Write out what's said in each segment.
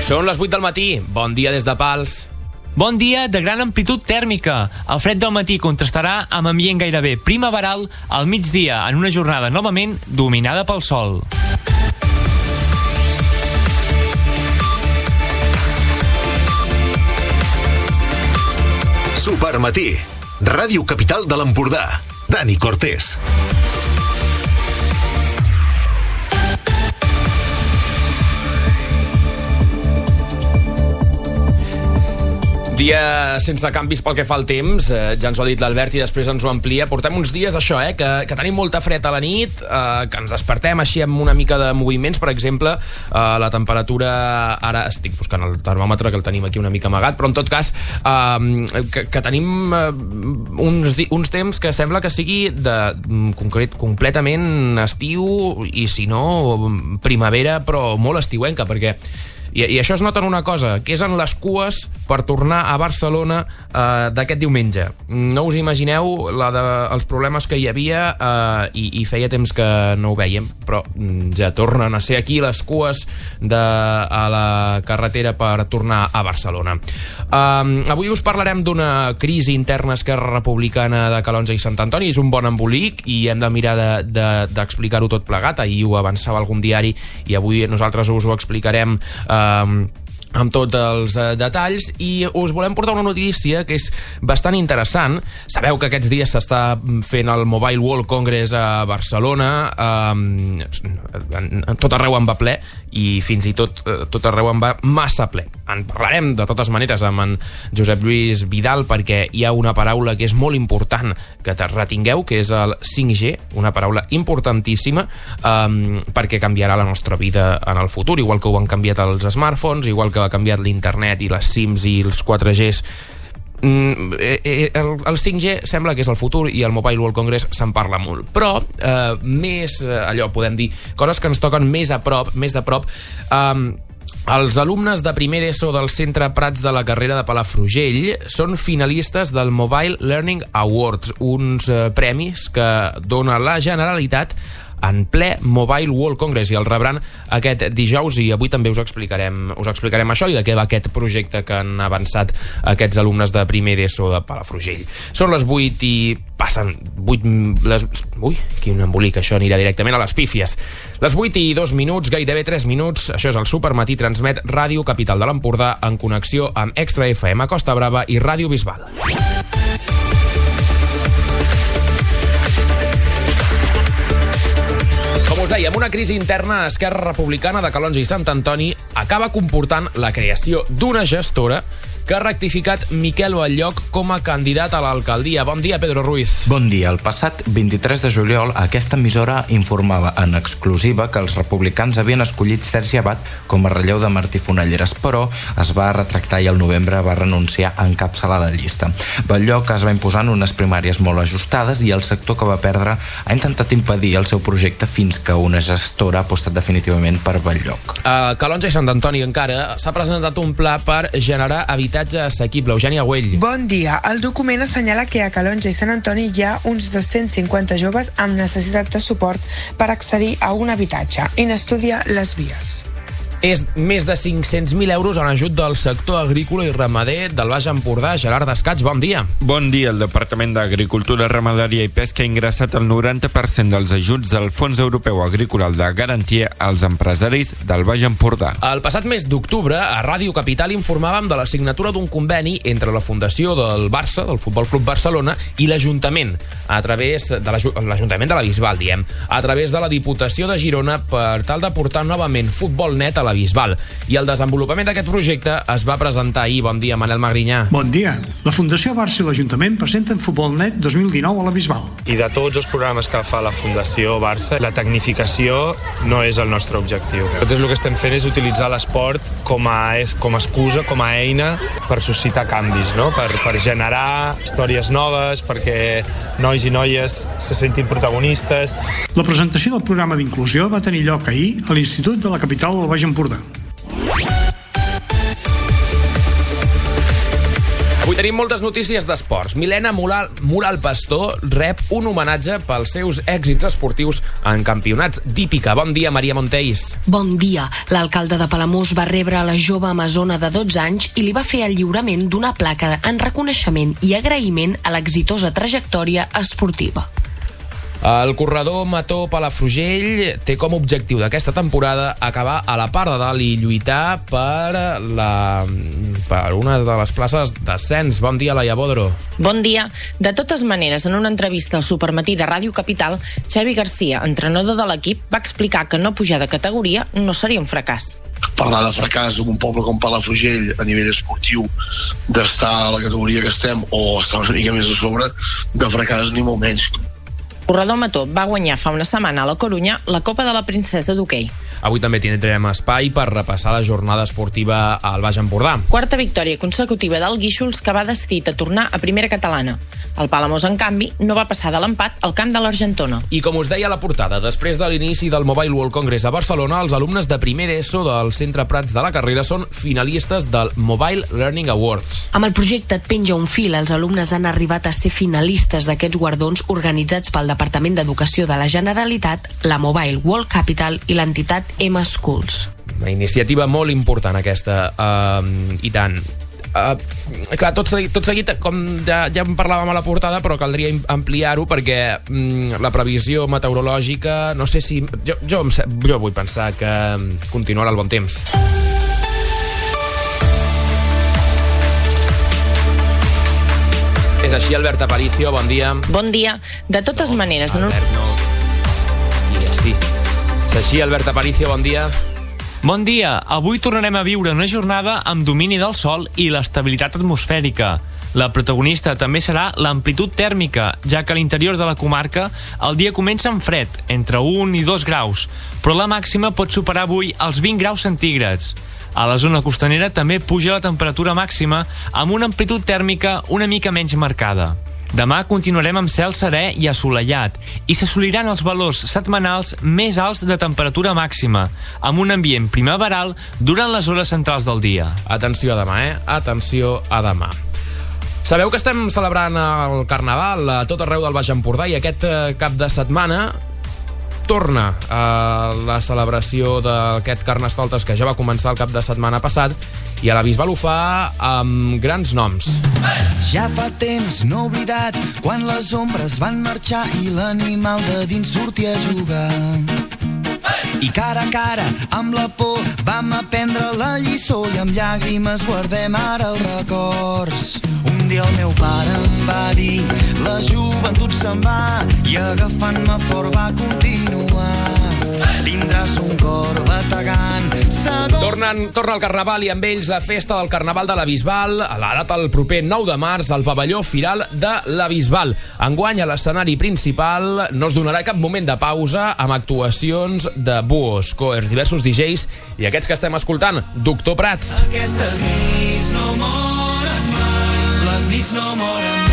Són les 8 del matí. Bon dia des de Pals. Bon dia de gran amplitud tèrmica. El fred del matí contrastarà amb ambient gairebé primaveral al migdia en una jornada novament dominada pel sol. Supermatí. Ràdio Capital de l'Empordà. Dani Cortés. Dia sense canvis pel que fa al temps, ja ens ho ha dit l'Albert i després ens ho amplia. Portem uns dies, això, que tenim molta fred a la nit, que ens despertem així amb una mica de moviments. Per exemple, la temperatura, ara estic buscant el termòmetre, que el tenim aquí una mica amagat, però en tot cas que tenim uns temps que sembla que sigui completament estiu, i si no, primavera, però molt estiuenca, perquè I això es nota en una cosa, que és en les cues per tornar a Barcelona d'aquest diumenge. No us imagineu els problemes que hi havia, i feia temps que no ho vèiem, però ja tornen a ser aquí les cues a la carretera per tornar a Barcelona. Avui us parlarem d'una crisi interna a Esquerra Republicana de Calonge i Sant Antoni. És un bon embolic i hem de mirar d'explicar-ho tot plegat. Ahir ho avançava algun diari i avui nosaltres us ho explicarem amb tots els detalls, i us volem portar una notícia que és bastant interessant. Sabeu que aquests dies s'està fent el Mobile World Congress a Barcelona, tot arreu en va ple, i fins i tot arreu en va massa ple. En parlarem de totes maneres amb en Josep Lluís Vidal, perquè hi ha una paraula que és molt important que te retingueu, que és el 5G, una paraula importantíssima, perquè canviarà la nostra vida en el futur, igual que ho han canviat els smartphones, igual que ha canviat l'internet i les SIMs i els 4Gs. El 5G sembla que és el futur i el Mobile World Congress se'n parla molt, però més allò, podem dir, coses que ens toquen més de prop. Els alumnes de primer d'ESO del Centre Prats de la Carrera de Palafrugell són finalistes del Mobile Learning Awards, uns premis que dona la Generalitat en ple Mobile World Congress, i el rebran aquest dijous, i avui també us explicarem això i de què va aquest projecte que han avançat aquests alumnes de primer d'ESO de Palafrugell. Són les 8 i passen 8... Ui, quin embolic, això anirà directament a les pífies. Les 8 i 2 minuts, gairebé 3 minuts, això és el Supermatí, transmet Ràdio Capital de l'Empordà en connexió amb Extra FM a Costa Brava i Ràdio Bisbal. Com us dèiem, una crisi interna a Esquerra Republicana de Calonge i Sant Antoni acaba comportant la creació d'una gestora que ha rectificat Miquel Batllog com a candidat a l'alcaldia. Bon dia, Pedro Ruiz. Bon dia. El passat 23 de juliol, aquesta emissora informava en exclusiva que els republicans havien escollit Sergi Abad com a relleu de Martí Fonalleres, però es va retractar i al novembre va renunciar a encapçalar la llista. Batllog es va imposar en unes primàries molt ajustades i el sector que va perdre ha intentat impedir el seu projecte fins que una gestora ha apostat definitivament per Batllog. A Calonge i Sant Antoni encara s'ha presentat un pla per generar habitatge assequible. Eugènia Güell. Bon dia. El document assenyala que a Calonge i Sant Antoni hi ha uns 250 joves amb necessitat de suport per accedir a un habitatge i n'estudia les vies. És més de 500.000 euros en ajut del sector agrícola i ramader del Baix Empordà. Gerard Descats, bon dia. Bon dia. El Departament d'Agricultura, Ramaderia i Pesca ha ingressat el 90% dels ajuts del Fons Europeu Agrícola de Garantia als empresaris del Baix Empordà. El passat mes d'octubre, a Ràdio Capital informàvem de la signatura d'un conveni entre la Fundació del Barça, del Futbol Club Barcelona, i l'Ajuntament, a través de l'Ajuntament de la Bisbal, a través de la Diputació de Girona, per tal de portar novament futbol net a la Bisbal. I el desenvolupament d'aquest projecte es va presentar ahir. Bon dia, Manel Magrinyà. Bon dia. La Fundació Barça i l'Ajuntament presenten Futbol Net 2019 a la Bisbal. I de tots els programes que fa la Fundació Barça, la tecnificació no és el nostre objectiu. Nosaltres el que estem fent és utilitzar l'esport com a excusa, com a eina per suscitar canvis, no? Per generar històries noves, perquè nois i noies se sentin protagonistes. La presentació del programa d'inclusió va tenir lloc ahir a l'Institut de la Capital del Baix Empordà. Avui Tenim moltes notícies d'esports. Milena Moral Pastor rep un homenatge pels seus èxits esportius en campionats d'hípica. Bon dia, Maria Monteis. Bon dia. L'alcalde de Palamós va rebre a la jove amazona de 12 anys i li va fer el lliurament d'una placa en reconeixement i agraïment a l'exitosa trajectòria esportiva. El corredor Mató Palafrugell té com a objectiu d'aquesta temporada acabar a la part de dalt i lluitar per una de les places d'ascens. Bon dia, Laia Bodro. Bon dia. De totes maneres, en una entrevista al Supermatí de Ràdio Capital, Xavi Garcia, entrenador de l'equip, va explicar que no pujar de categoria no seria un fracàs. Parlar de fracàs en un poble com Palafrugell a nivell esportiu, d'estar a la categoria que estem o estar una mica més a sobre, de fracàs ni molt menys. El corredor Mató va guanyar fa una setmana a la Corunya la Copa de la Princesa d'hoquei. Avui també tindrem espai per repassar la jornada esportiva al Baix Empordà. Quarta victòria consecutiva del Guíxols, que va decidir a tornar a primera catalana. El Palamós, en canvi, no va passar de l'empat al camp de l'Argentona. I com us deia a la portada, després de l'inici del Mobile World Congress a Barcelona, els alumnes de primer d'ESO del Centre Prats de la Carrera són finalistes del Mobile Learning Awards. Amb el projecte Et penja un fil, els alumnes han arribat a ser finalistes d'aquests guardons organitzats pel Departament d'Educació de la Generalitat, la Mobile World Capital i l'entitat M-Schools. Una iniciativa molt important aquesta, i tant. Clar, tot seguit, com ja en parlàvem a la portada, però caldria ampliar-ho perquè la previsió meteorològica, no sé si... Jo vull pensar que continuarà el bon temps. És així, Albert Aparicio, bon dia. Bon dia. De totes maneres... Albert, no. Sí. És així, Albert Aparicio, bon dia. Bon dia. Avui tornarem a viure una jornada amb domini del sol i l'estabilitat atmosfèrica. La protagonista també serà l'amplitud tèrmica, ja que a l'interior de la comarca el dia comença amb fred, entre 1 i 2 graus, però la màxima pot superar avui els 20 graus centígrads. A la zona costanera també puja la temperatura màxima amb una amplitud tèrmica una mica menys marcada. Demà continuarem amb cel serè i assolellat i s'assoliran els valors setmanals més alts de temperatura màxima, amb un ambient primaveral durant les hores centrals del dia. Atenció a demà, Atenció a demà. Sabeu que estem celebrant el Carnaval a tot arreu del Baix Empordà i aquest cap de setmana torna a la celebració d'aquest Carnestoltes que ja va començar el cap de setmana passat i a la Bisbal ho fa amb grans noms. Ja fa temps, no oblidat, quan les ombres van marxar i l'animal de dins sortia a jugar. I cara a cara, amb la por, vam aprendre la lliçó i amb llàgrimes guardem ara els records. Un dia el meu pare em va dir, la joventut se'n va, i agafant-me fort va continuar. Tindràs un cor bategant. Torna el Carnaval i amb ells la festa del Carnaval de la Bisbal, a la data el proper 9 de març al pavelló Firal de la Bisbal. Enguany a l'escenari principal no es donarà cap moment de pausa amb actuacions de buos, coers, diversos DJs i aquests que estem escoltant, Doctor Prats. Aquestes nits no moren mai, les nits no moren mai.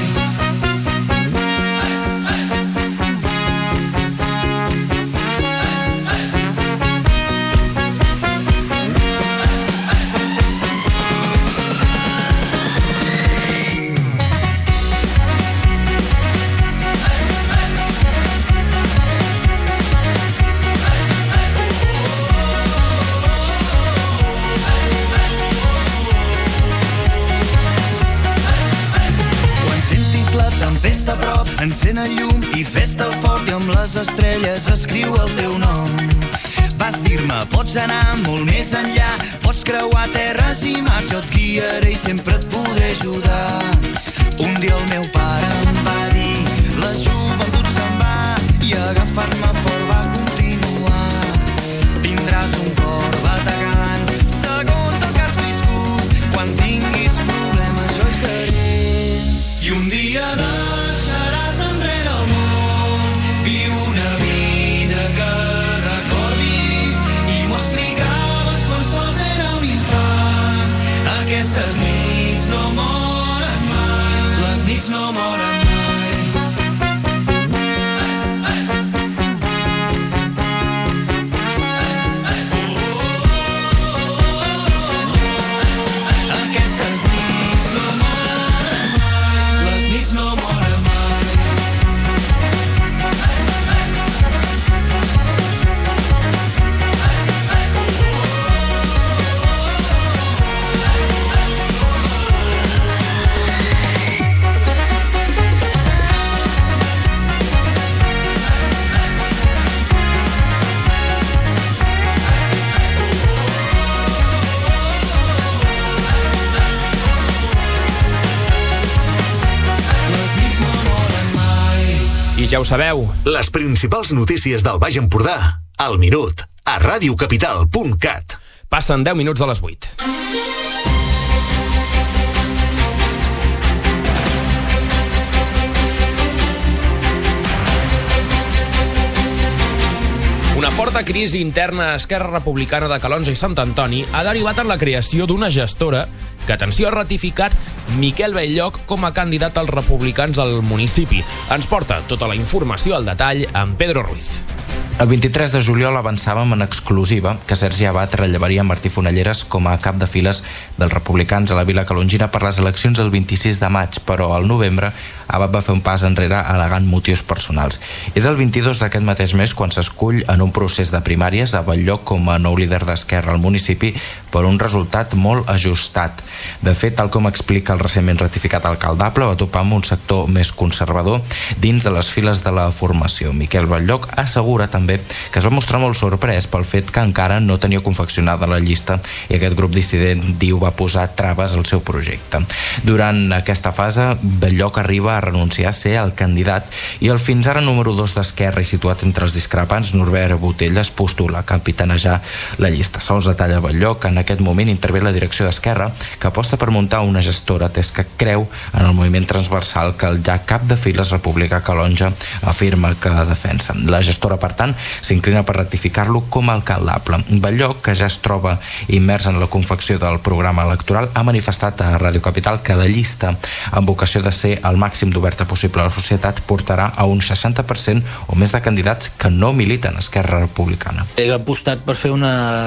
Tempesta a prop, encén el llum i fes-te'l fort i amb les estrelles escriu el teu nom. Vas dir-me, pots anar molt més enllà, pots creuar terres i mars, jo et guiaré i sempre et podré ajudar. Un dia el meu pare em va dir, la joventut se'n va, i agafant-me fort va continuar. Tindràs un cor bategant, segons el que has viscut, quan tinguis problemes jo hi seré. I un dia deixaràs enrere el món, viu una vida que recordis, i m'ho explicaves quan sols era un infant. Aquestes nits no moren mai, les nits no moren mai. ja ho sabeu. Les principals notícies del Baix Empordà, al minut, a radiocapital.cat. Passen 10 minuts de les 8. Una forta crisi interna a Esquerra Republicana de Calonge i Sant Antoni ha derivat en la creació d'una gestora que, atenció, ha ratificat Miquel Belllloc com a candidat als republicans al municipi. Ens porta tota la informació al detall amb Pedro Ruiz. El 23 de juliol avançàvem en exclusiva que Sergi Abad rellevaria Martí Fonalleres com a cap de files dels republicans a la Vila Calongina per les eleccions el 26 de maig, però al novembre Abad va fer un pas enrere al·legant motius personals. És el 22 d'aquest mateix mes quan s'escull en un procés de primàries a Belllloc com a nou líder d'Esquerra al municipi per un resultat molt ajustat. De fet, tal com explica el recentment ratificat alcaldable, va topar amb un sector més conservador dins de les files de la formació. Miquel Belllloc assegura també que es va mostrar molt sorprès pel fet que encara no tenia confeccionada la llista i aquest grup dissident, diu, va posar traves al seu projecte. Durant aquesta fase, Belllloc arriba a renunciar a ser el candidat i el fins ara número 2 d'Esquerra i situat entre els discrepants, Norbert Botella, es postula a capitanejar la llista. Segons detalla Belllloc, en aquest moment intervé la direcció d'Esquerra, que aposta per muntar una gestora, atès que creu en el moviment transversal que el ja cap de files republicà Calonge afirma que defensa. La gestora, per tant, s'inclina per ratificar-lo com a alcaldable. Belllloc, que ja es troba immers en la confecció del programa electoral, ha manifestat a Ràdio Capital que la llista, amb vocació de ser el màxim d'oberta possible a la societat, portarà a un 60% o més de candidats que no militen a Esquerra Republicana. He apostat per fer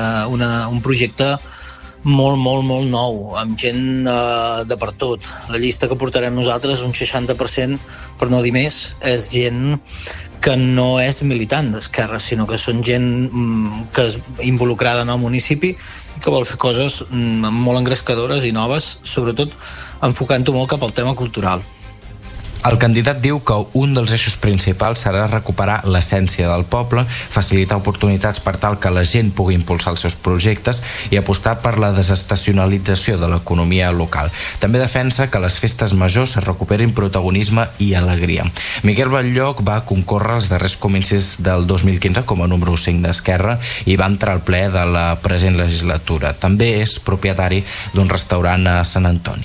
un projecte molt nou, amb gent de per tot. La llista que portarem nosaltres, un 60%, per no dir més, és gent que no és militant d'Esquerra, sinó que són gent que és involucrada en el municipi i que vol fer coses molt engrescadores i noves, sobretot enfocant-ho molt cap al tema cultural. El candidat diu que un dels eixos principals serà recuperar l'essència del poble, facilitar oportunitats per tal que la gent pugui impulsar els seus projectes i apostar per la desestacionalització de l'economia local. També defensa que les festes majors recuperin protagonisme i alegria. Miquel Belllloc va concórrer als darrers comicis del 2015 com a número 5 d'Esquerra i va entrar al ple de la present legislatura. També és propietari d'un restaurant a Sant Antoni.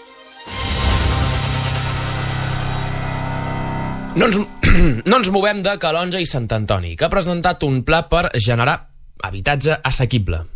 No ens movem de Calonge i Sant Antoni, que ha presentat un pla per generar habitatge assequible.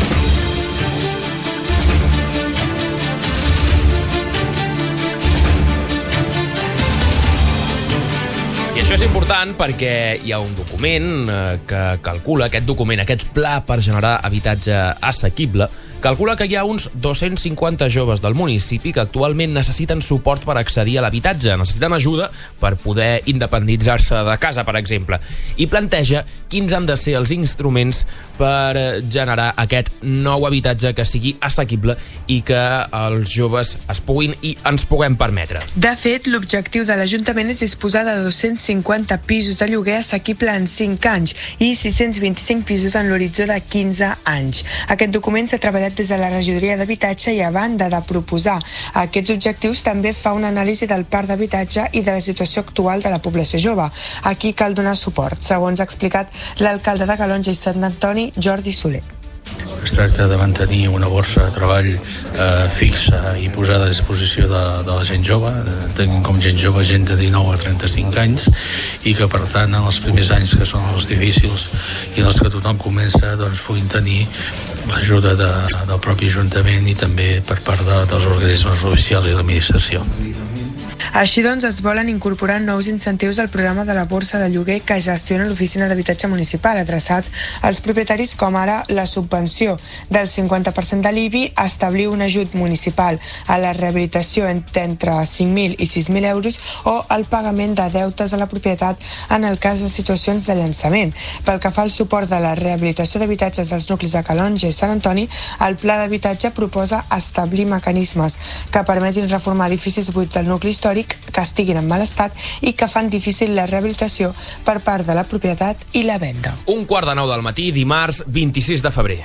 I això és important perquè hi ha un document que calcula, aquest pla per generar habitatge assequible, calcula que hi ha uns 250 joves del municipi que actualment necessiten suport per accedir a l'habitatge, necessiten ajuda per poder independitzar-se de casa, per exemple, i planteja quins han de ser els instruments per generar aquest nou habitatge que sigui assequible i que els joves es puguin i ens puguem permetre. De fet, l'objectiu de l'Ajuntament és disposar de 250 pisos de lloguer assequible en 5 anys i 625 pisos en l'horitzó de 15 anys. Aquest document s'ha treballat des de la regidoria d'habitatge i, a banda de proposar aquests objectius, també fa una anàlisi del parc d'habitatge i de la situació actual de la població jove. Aquí cal donar suport, segons ha explicat l'alcalde de Calonge i Sant Antoni, Jordi Soler. Es tracta de mantenir una borsa de treball fixa i posada a disposició de la gent jove, tenint com gent jove gent de 19 a 35 anys, i que per tant en els primers anys, que són els difícils i en els que tothom comença, doncs puguin tenir l'ajuda del propi Ajuntament i també per part dels organismes oficials i l'administració. Així doncs, es volen incorporar nous incentius al programa de la borsa de lloguer que gestiona l'Oficina d'Habitatge Municipal, adreçats als propietaris, com ara la subvenció del 50% de l'IBI, establir un ajut municipal a la rehabilitació entre 5.000 i 6.000 euros o el pagament de deutes a la propietat en el cas de situacions de llançament. Pel que fa al suport de la rehabilitació d'habitatges als nuclis de Calonge i Sant Antoni, el Pla d'Habitatge proposa establir mecanismes que permetin reformar edificis buits del nucli històric que estiguin en mal estat i que fan difícil la rehabilitació per part de la propietat i la venda. 1:45 del matí, dimarts 26 de febrer.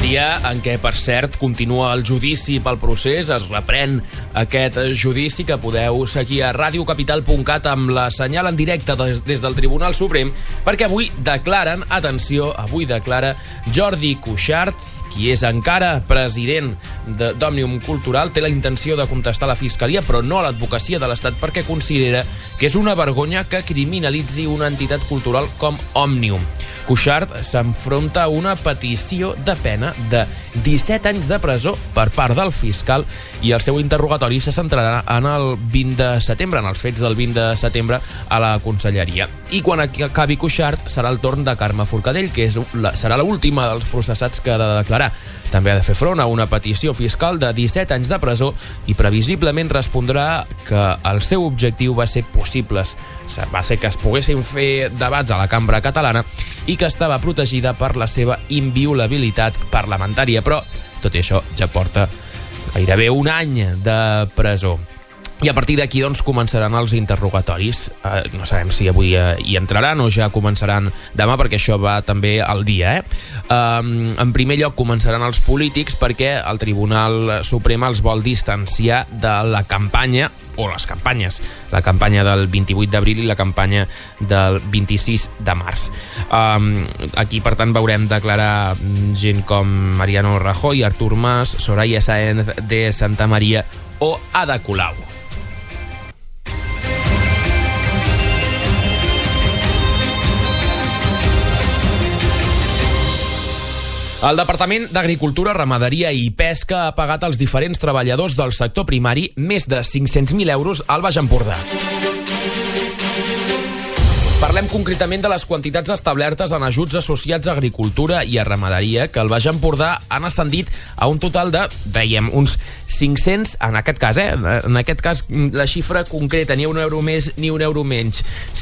dia en què, per cert, continua el judici pel procés, es reprèn aquest judici que podeu seguir a radiocapital.cat amb la senyal en directe des del Tribunal Suprem, perquè avui declaren, atenció, avui declara Jordi Cuixart, qui és encara president d'Òmnium Cultural. Té la intenció de contestar a la Fiscalia, però no a l'advocacia de l'Estat, perquè considera que és una vergonya que criminalitzi una entitat cultural com Òmnium. Cuixart s'enfronta a una petició de pena de 17 anys de presó per part del fiscal i el seu interrogatori se centrarà en el 20 de setembre, en els fets del 20 de setembre a la Conselleria. I quan acabi Cuixart serà el torn de Carme Forcadell, que serà l'última dels processats que ha de declarar. També ha de fer front a una petició fiscal de 17 anys de presó i previsiblement respondrà que el seu objectiu va ser que es poguessin fer debats a la cambra catalana i que estava protegida per la seva inviolabilitat parlamentària, però tot i això ja porta gairebé un any de presó. I a partir d'aquí doncs començaran els interrogatoris. No sabem si avui hi entraran o ja començaran demà, perquè això va també al dia. En primer lloc començaran els polítics, perquè el Tribunal Suprem els vol distanciar de la campanya, o les campanyes, la campanya del 28 d'abril i la campanya del 26 de març. Aquí, per tant, veurem declarar gent com Mariano Rajoy, Artur Mas, Soraya Sáenz de Santamaría o Ada Colau. El Departament d'Agricultura, Ramaderia i Pesca ha pagat als diferents treballadors del sector primari més de 500.000 euros al Baix Empordà. Parlem concretament de les quantitats establertes en ajuts associats a agricultura i a ramaderia, que al Baix Empordà han ascendit a un total de, dèiem, uns 500, en aquest cas, la xifra concreta, ni un euro més ni un euro menys,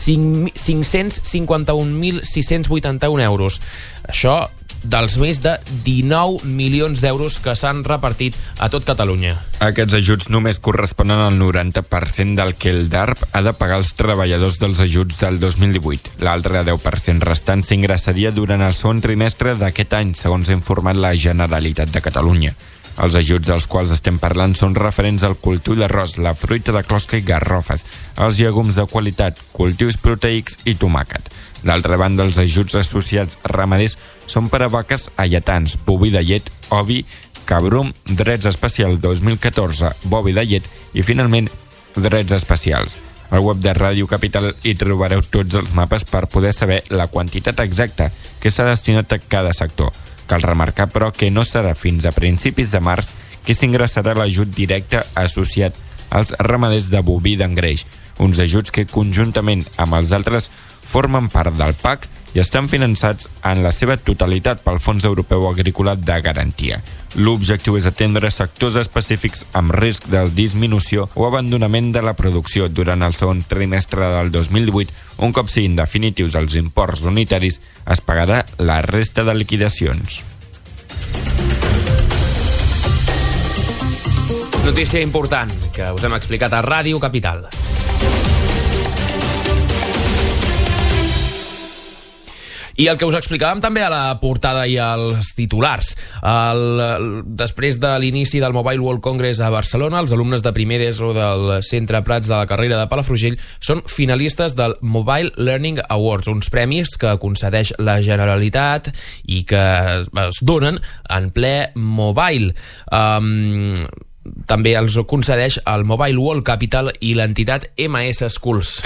551.681 euros. Això dels més de 19 milions d'euros que s'han repartit a tot Catalunya. Aquests ajuts només corresponen al 90% del que el DARP ha de pagar als treballadors dels ajuts del 2018. L'altre 10% restant s'ingressaria durant el segon trimestre d'aquest any, segons ha informat la Generalitat de Catalunya. Els ajuts dels quals estem parlant són referents al cultiu d'arròs, la fruita de closca i garrofes, els llegums de qualitat, cultius proteics i tomàquet. D'altra banda, els ajuts associats ramaders són per a vaques alletans, boví de llet, ovi, cabrum, drets especial 2014, bovi de llet i, finalment, drets especials. Al web de Ràdio Capital hi trobareu tots els mapes per poder saber la quantitat exacta que s'ha destinat a cada sector. Cal remarcar, però, que no serà fins a principis de març que s'ingressarà l'ajut directe associat als ramaders de boví d'engreix, uns ajuts que, conjuntament amb els altres, formen part del PAC i estan finançats en la seva totalitat pel Fons Europeu Agrícola de Garantia. L'objectiu és atendre sectors específics amb risc de disminució o abandonament de la producció durant el segon trimestre del 2018. Un cop siguin definitius els imports unitaris, es pagarà la resta de liquidacions. Notícia important que us hem explicat a Ràdio Capital. I el que us explicàvem també a la portada i als titulars. Després de l'inici del Mobile World Congress a Barcelona, els alumnes de primer d'ESO del Centre Prats de la carrera de Palafrugell són finalistes del Mobile Learning Awards, uns premis que concedeix la Generalitat i que es donen en ple mobile. També els concedeix el Mobile World Capital i l'entitat MS Schools.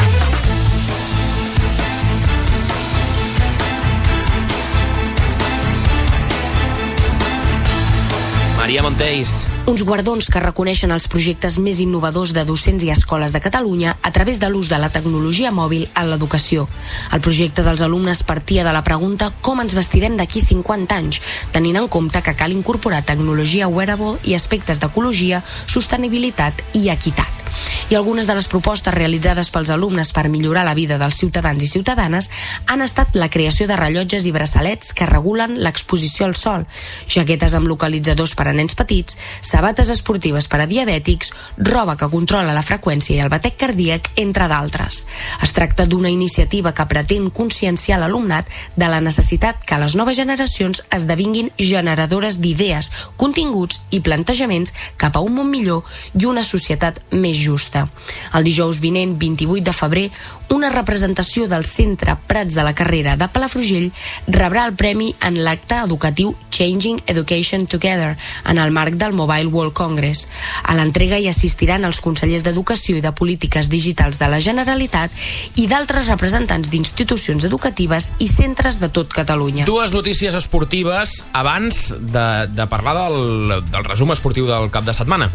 Maria Montells. Uns guardons que reconeixen els projectes més innovadors de docents i escoles de Catalunya a través de l'ús de la tecnologia mòbil en l'educació. El projecte dels alumnes partia de la pregunta com ens vestirem d'aquí 50 anys, tenint en compte que cal incorporar tecnologia wearable i aspectes d'ecologia, sostenibilitat i equitat. I algunes de les propostes realitzades pels alumnes per millorar la vida dels ciutadans i ciutadanes han estat la creació de rellotges i braçalets que regulen l'exposició al sol, jaquetes amb localitzadors per a nens petits, sabates esportives per a diabètics, roba que controla la freqüència i el batec cardíac, entre d'altres. Es tracta d'una iniciativa que pretén conscienciar l'alumnat de la necessitat que les noves generacions esdevinguin generadores d'idees, continguts i plantejaments cap a un món millor i una societat més justa. El dijous vinent, 28 de febrer, una representació del Centre Prats de la Carrera de Palafrugell rebrà el premi en l'acte educatiu Changing Education Together en el marc del Mobile World Congress. A l'entrega hi assistiran els consellers d'Educació i de Polítiques Digitals de la Generalitat i d'altres representants d'institucions educatives i centres de tot Catalunya. Dues notícies esportives abans de parlar del resum esportiu del cap de setmana.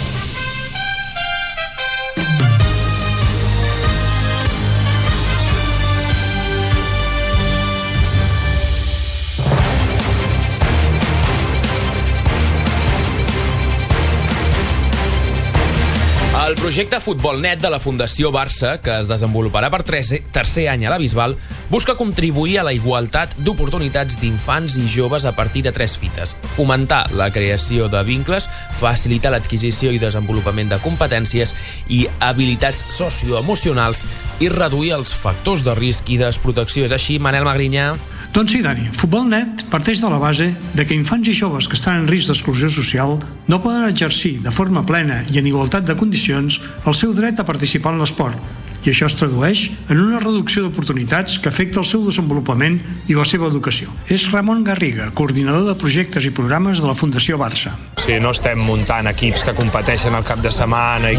El projecte Futbolnet de la Fundació Barça, que es desenvoluparà per tercer any a la Bisbal, busca contribuir a la igualtat d'oportunitats d'infants i joves a partir de 3 fites. Fomentar la creació de vincles, facilitar l'adquisició i desenvolupament de competències i habilitats socioemocionals i reduir els factors de risc i desprotecció. És així, Manel Magrinyà? Doncs sí, Dani, Futbolnet parteix de la base de que infants i joves que estan en risc d'exclusió social no poden exercir de forma plena i en igualtat de condicions el seu dret a participar en l'esport, i això es tradueix en una reducció d'oportunitats que afecta el seu desenvolupament i la seva educació. És Ramon Garriga, coordinador de projectes i programes de la Fundació Barça. Sí, no estem muntant equips que competeixen al cap de setmana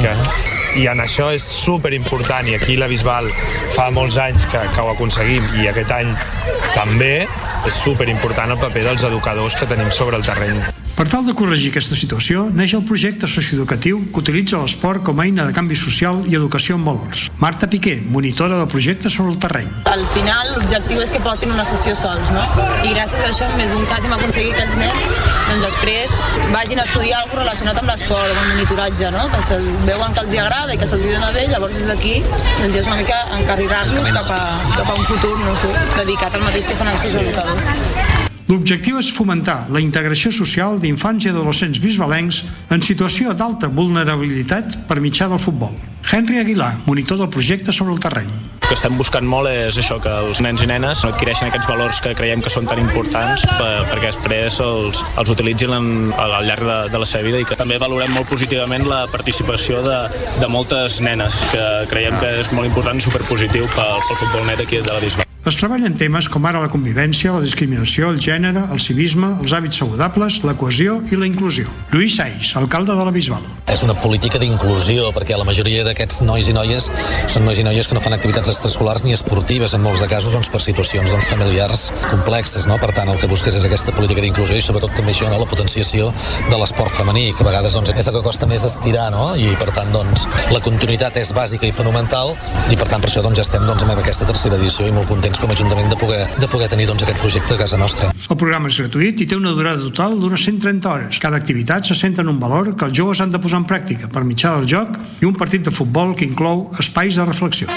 i en això és superimportant, i aquí la Bisbal fa molts anys que ho aconseguim, i aquest any també és superimportant el paper dels educadors que tenim sobre el terreny. Per tal de corregir aquesta situació, neix el projecte socioeducatiu que utilitza l'esport com a eina de canvi social i educació en valors. Marta Piqué, monitora del projecte sobre el terreny. Al final, l'objectiu és que portin una sessió sols, no? I gràcies a això, en més d'un cas, hem aconseguit que els nens després vagin a estudiar alguna cosa relacionat amb l'esport, amb el monitoratge, no? Que veuen que els hi agrada i que se'ls dona bé, llavors des d'aquí és una mica encarrilar-los cap a un futur, no sé, dedicat al mateix que fan els seus educadors. L'objectiu és fomentar la integració social d'infants i adolescents bisbalencs en situació d'alta vulnerabilitat per mitjà del futbol. Henry Aguilar, monitor del projecte sobre el terreny. El que estem buscant molt és això, que els nens i nenes adquireixen aquests valors que creiem que són tan importants perquè després els utilitzin al llarg de la seva vida, i que també valorem molt positivament la participació de moltes nenes, que creiem que és molt important i superpositiu pel Futbolnet aquí de la Bisbal. Es treballen temes com ara la convivència, la discriminació, el gènere, el civisme, els hàbits saludables, la cohesió i la inclusió. Lluís Saiz, alcalde de la Bisbal. És una política d'inclusió, perquè la majoria d'aquests nois i noies són nois i noies que no fan activitats extraescolars ni esportives, en molts de casos per situacions familiars complexes, no? Per tant, el que busques és aquesta política d'inclusió i sobretot també això, la potenciació de l'esport femení, que a vegades és el que costa més estirar, no? I per tant, la continuïtat és bàsica i fonamental, i per tant per això ja estem amb aquesta tercera edició i molt contents com a Ajuntament de poder tenir aquest projecte a casa nostra. El programa és gratuït i té una durada total d'unes 130 hores. Cada activitat se centra en un valor que els joves han de posar en pràctica per mitjà del joc i un partit de futbol que inclou espais de reflexió.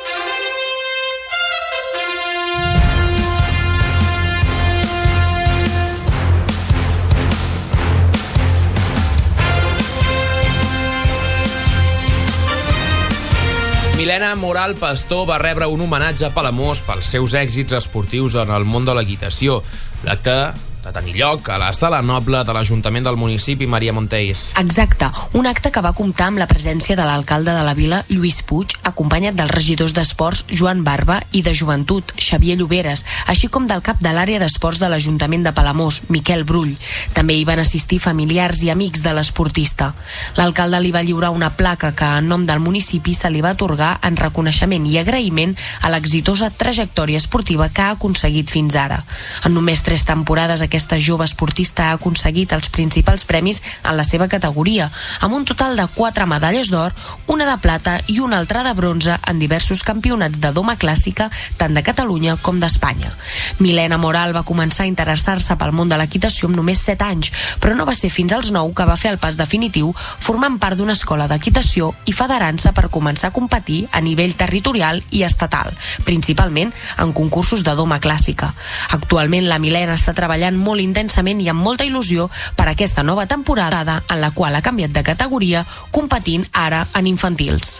Milena Moral Pastor va rebre un homenatge a Palamós pels seus èxits esportius en el món de l'equitació. L'acte de tenir lloc a la Sala Noble de l'Ajuntament del municipi, Maria Montells. Exacte, un acte que va comptar amb la presència de l'alcalde de la vila, Lluís Puig, acompanyat dels regidors d'Esports, Joan Barba, i de Joventut, Xavier Lloberes, així com del cap de l'àrea d'Esports de l'Ajuntament de Palamós, Miquel Brull. També hi van assistir familiars i amics de l'esportista. L'alcalde li va lliurar una placa que, en nom del municipi, se li va atorgar en reconeixement i agraïment a l'exitosa trajectòria esportiva que ha aconseguit fins ara. En només 3 temporades, aquest aquesta jove esportista ha aconseguit els principals premis en la seva categoria, amb un total de 4 medalles d'or, una de plata i una altra de bronze en diversos campionats de doma clàssica tant de Catalunya com d'Espanya. Milena Moral va començar a interessar-se pel món de l'equitació amb només 7 anys, però no va ser fins als 9 que va fer el pas definitiu formant part d'una escola d'equitació i federant-se per començar a competir a nivell territorial i estatal, principalment en concursos de doma clàssica. Actualment la Milena està treballant molt intensament i amb molta il·lusió per aquesta nova temporada en la qual ha canviat de categoria, competint ara en infantils.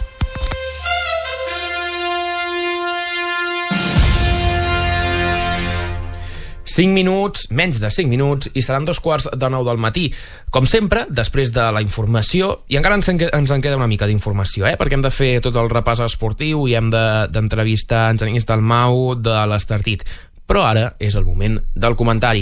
Menys de 5 minuts, i seran 2:45 del matí. Com sempre, després de la informació, i encara ens en queda una mica d'informació, perquè hem de fer tot el repàs esportiu i hem d'entrevistar en Genís Dalmau de l'Estartit. Però ara és el moment del comentari.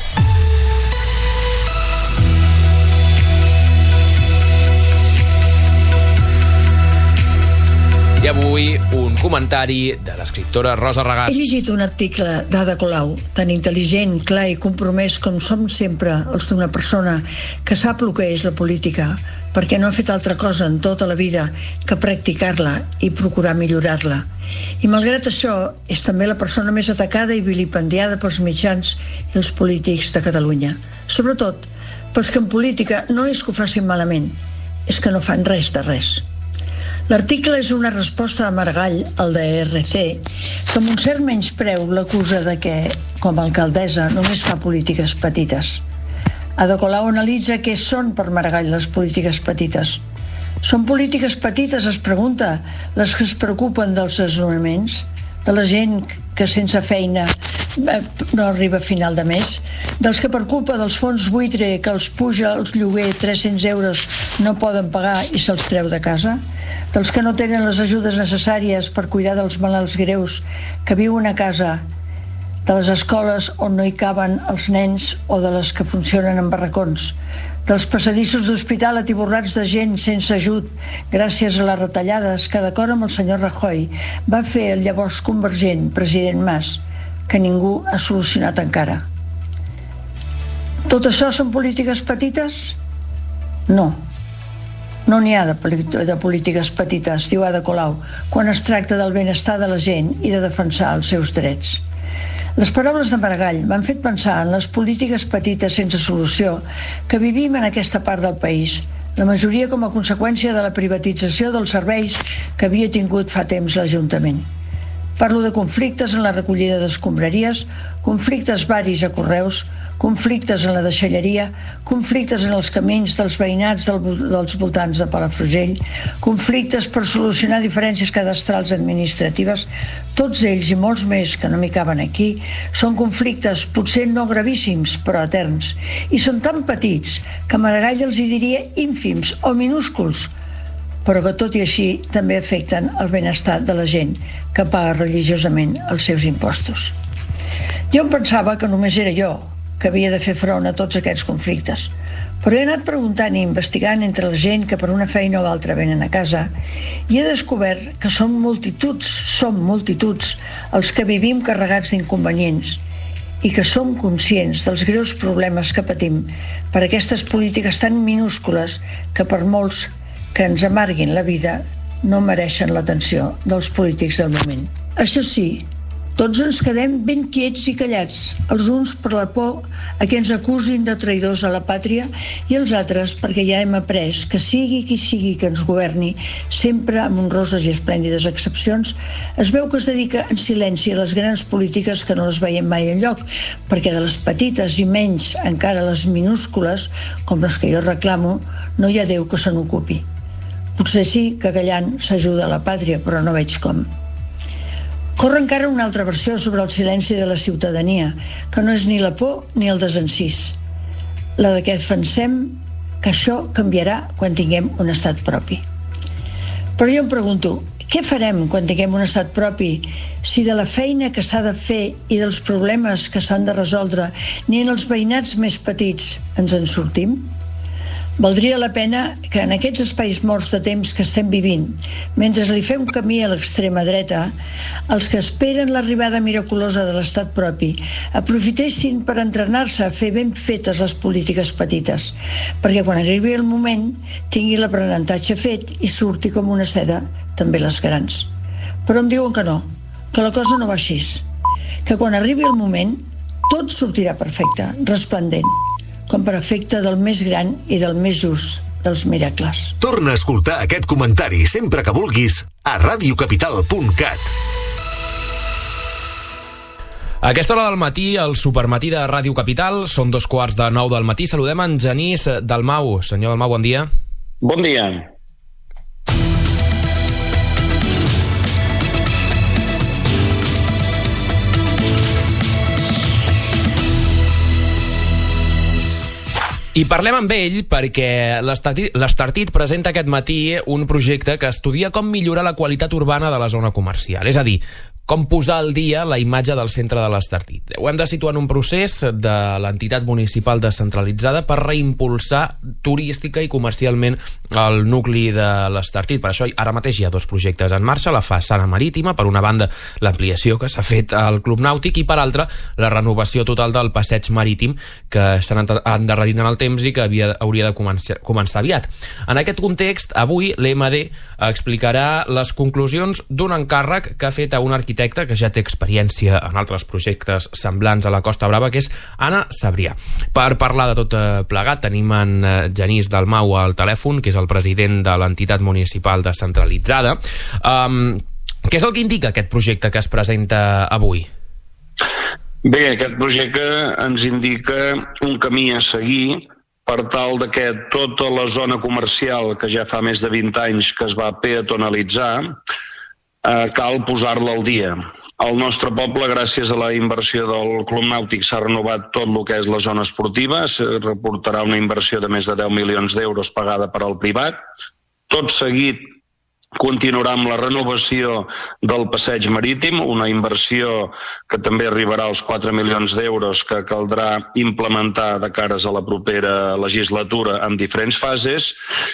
I avui un comentari de l'escriptora Rosa Regàs. He llegit un article d'Ada Colau, tan intel·ligent, clar i compromès com som sempre els d'una persona que sap el que és la política, perquè no ha fet altra cosa en tota la vida que practicar-la i procurar millorar-la. I malgrat això, és també la persona més atacada i vilipendiada pels mitjans i els polítics de Catalunya. Sobretot pels que en política no és que ho facin malament, és que no fan res de res. L'article és una resposta a Maragall, el de RC, que amb un cert menyspreu l'acusa de que, com a alcaldessa, només fa polítiques petites. Ada Colau analitza què són per Maragall les polítiques petites. Són polítiques petites, es pregunta, les que es preocupen dels desnonaments, de la gent que sense feina no arriba a final de mes, dels que per culpa dels fons buitre que els puja els lloguer 300 euros no poden pagar i se'ls treu de casa, dels que no tenen les ajudes necessàries per cuidar dels malalts greus que viuen a casa, de les escoles on no hi caben els nens o de les que funcionen en barracons, dels passadissos d'hospital atiborrats de gent sense ajut gràcies a les retallades que, d'acord amb el senyor Rajoy, va fer el llavors convergent president Mas, que ningú ha solucionat encara. Tot això són polítiques petites? No. No n'hi ha de polítiques petites, diu Ada Colau, quan es tracta del benestar de la gent i de defensar els seus drets. Les paraules de Maragall m'han fet pensar en les polítiques petites sense solució que vivim en aquesta part del país, la majoria com a conseqüència de la privatització dels serveis que havia tingut fa temps l'Ajuntament. Parlo de conflictes en la recollida d'escombraries, conflictes varis a correus, conflictes en la deixalleria, conflictes en els camins dels veïnats dels voltants de Palafrugell, conflictes per solucionar diferències cadastrals administratives, tots ells i molts més que no m'hi caben aquí, són conflictes potser no gravíssims, però eterns, i són tan petits que Maragall els hi diria ínfims o minúsculs, però que tot i així també afecten el benestar de la gent que paga religiosament els seus impostos. Jo em pensava que només era jo que havia de fer front a tots aquests conflictes, però he anat preguntant i investigant entre la gent que per una feina o altra venen a casa i he descobert que som multituds els que vivim carregats d'inconvenients i que som conscients dels greus problemes que patim per aquestes polítiques tan minúscules que per molts que ens amarguin la vida no mereixen l'atenció dels polítics del moment. Això sí, tots ens quedem ben quiets i callats, els uns per la por a que ens acusin de traïdors a la pàtria i els altres perquè ja hem après que sigui qui sigui que ens governi, sempre amb honroses i esplèndides excepcions, es veu que es dedica en silenci a les grans polítiques que no les veiem mai enlloc, perquè de les petites i menys encara les minúscules, com les que jo reclamo, no hi ha Déu que se n'ocupi. Potser sí que callant s'ajuda a la pàtria, però no veig com. Corre encara una altra versió sobre el silenci de la ciutadania, que no és ni la por ni el desencís. La de que pensem que això canviarà quan tinguem un estat propi. Però jo em pregunto, què farem quan tinguem un estat propi si de la feina que s'ha de fer i dels problemes que s'han de resoldre ni en els veïnats més petits ens en sortim? Valdria la pena que en aquests espais morts de temps que estem vivint, mentre li fem camí a l'extrema dreta, els que esperen l'arribada miraculosa de l'estat propi aprofitessin per entrenar-se a fer ben fetes les polítiques petites, perquè quan arribi el moment tingui l'aprenentatge fet i surti com una seda també les grans. Però em diuen que no, que la cosa no va així, que quan arribi el moment tot sortirà perfecte, resplendent, com per efecte del més gran i del més just dels miracles. Torna a escoltar aquest comentari sempre que vulguis a radiocapital.cat. A aquesta hora del matí, al Supermatí de Ràdio Capital, són 8:45 del matí. Saludem en Genís Dalmau. Senyor Dalmau, bon dia. Bon dia. I parlem amb ell perquè l'Estartit presenta aquest matí un projecte que estudia com millorar la qualitat urbana de la zona comercial. És a dir, com posar al dia la imatge del centre de l'Estartit. Ho hem de situar en un procés de l'entitat municipal descentralitzada per reimpulsar turística i comercialment el nucli de l'Estartit. Per això ara mateix hi ha dos projectes en marxa, la façana marítima, per una banda l'ampliació que s'ha fet al Club Nàutic i per altra la renovació total del passeig marítim que s'ha anat endarrerint en el temps i que hauria de començar aviat. En aquest context, avui l'EMD explicarà les conclusions d'un encàrrec que ha fet a un arquitecte que ja té experiència en altres projectes semblants a la Costa Brava, que és Anna Sabrià. Per parlar de tot plegat tenim en Genís Dalmau al telèfon, que és el president de l'entitat municipal descentralitzada. Què és el que indica aquest projecte que es presenta avui? Bé, aquest projecte ens indica un camí a seguir per tal que tota la zona comercial, que ja fa més de 20 anys que es va peatonalitzar, cal posar-la al dia. Al nostre poble, gràcies a la inversió del Club Nàutic, s'ha renovat tot el que és la zona esportiva, es reportarà una inversió de més de 10 milions d'euros pagada per al privat. Tot seguit continuarà amb la renovació del passeig marítim, una inversió que també arribarà als 4 milions d'euros que caldrà implementar de cares a la propera legislatura en diferents fases,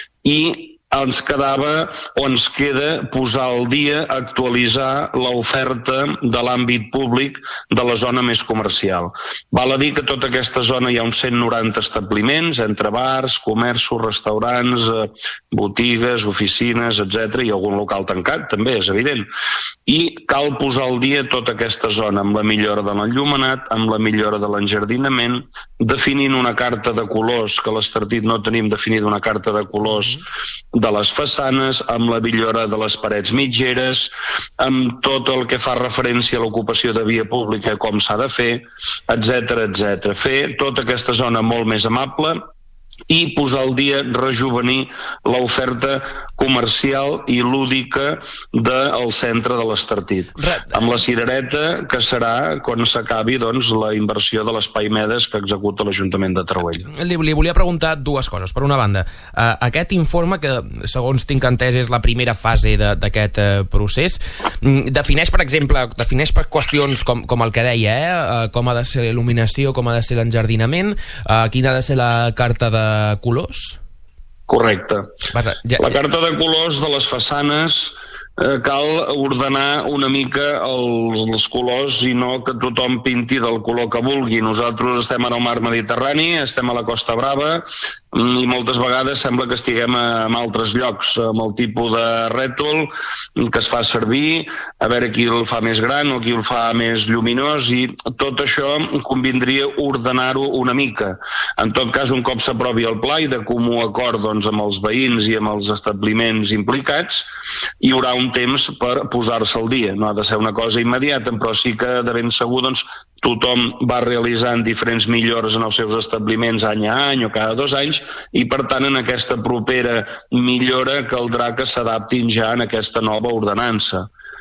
i ens quedava o ens queda posar al dia, actualitzar l'oferta de l'àmbit públic de la zona més comercial. Val a dir que tota aquesta zona hi ha uns 190 establiments, entre bars, comerços, restaurants, botigues, oficines, etc. i algun local tancat, també, és evident. I cal posar al dia tota aquesta zona amb la millora de l'enllumenat, amb la millora de l'enjardinament, definint una carta de colors, que a l'Estartit no tenim definida una carta de colors de les façanes, amb la millora de les parets mitgeres, amb tot el que fa referència a l'ocupació de via pública, com s'ha de fer, etc. Fer tota aquesta zona molt més amable i posar al dia, rejuvenir l'oferta comercial i lúdica del centre de l'Estartit. Amb la cirereta, que serà quan s'acabi la inversió de l'espai Medes que executa l'Ajuntament de Taruell. Li volia preguntar dues coses. Per una banda, aquest informe, que segons tinc entès és la primera fase d'aquest procés, defineix, per exemple, per qüestions com el que deia, com ha de ser l'il·luminació, com ha de ser l'enjardinament, quina ha de ser la carta de colors? Correcte. La carta de colors de les façanes cal ordenar una mica els colors i no que tothom pinti del color que vulgui. Nosaltres estem en el mar Mediterrani, estem a la Costa Brava i moltes vegades sembla que estiguem en altres llocs, amb el tipus de rètol que es fa servir, a veure qui el fa més gran o qui el fa més lluminós, i tot això convindria ordenar-ho una mica. En tot cas, un cop s'aprovi el pla i de comú acord amb els veïns i amb els establiments implicats, hi haurà un temps per posar-se al dia. No ha de ser una cosa immediata, però sí que de ben segur tothom va realitzant diferents millores en els seus establiments any a any o cada 2 anys, i per tant en aquesta propera millora caldrà que s'adaptin ja en aquesta nova ordenança.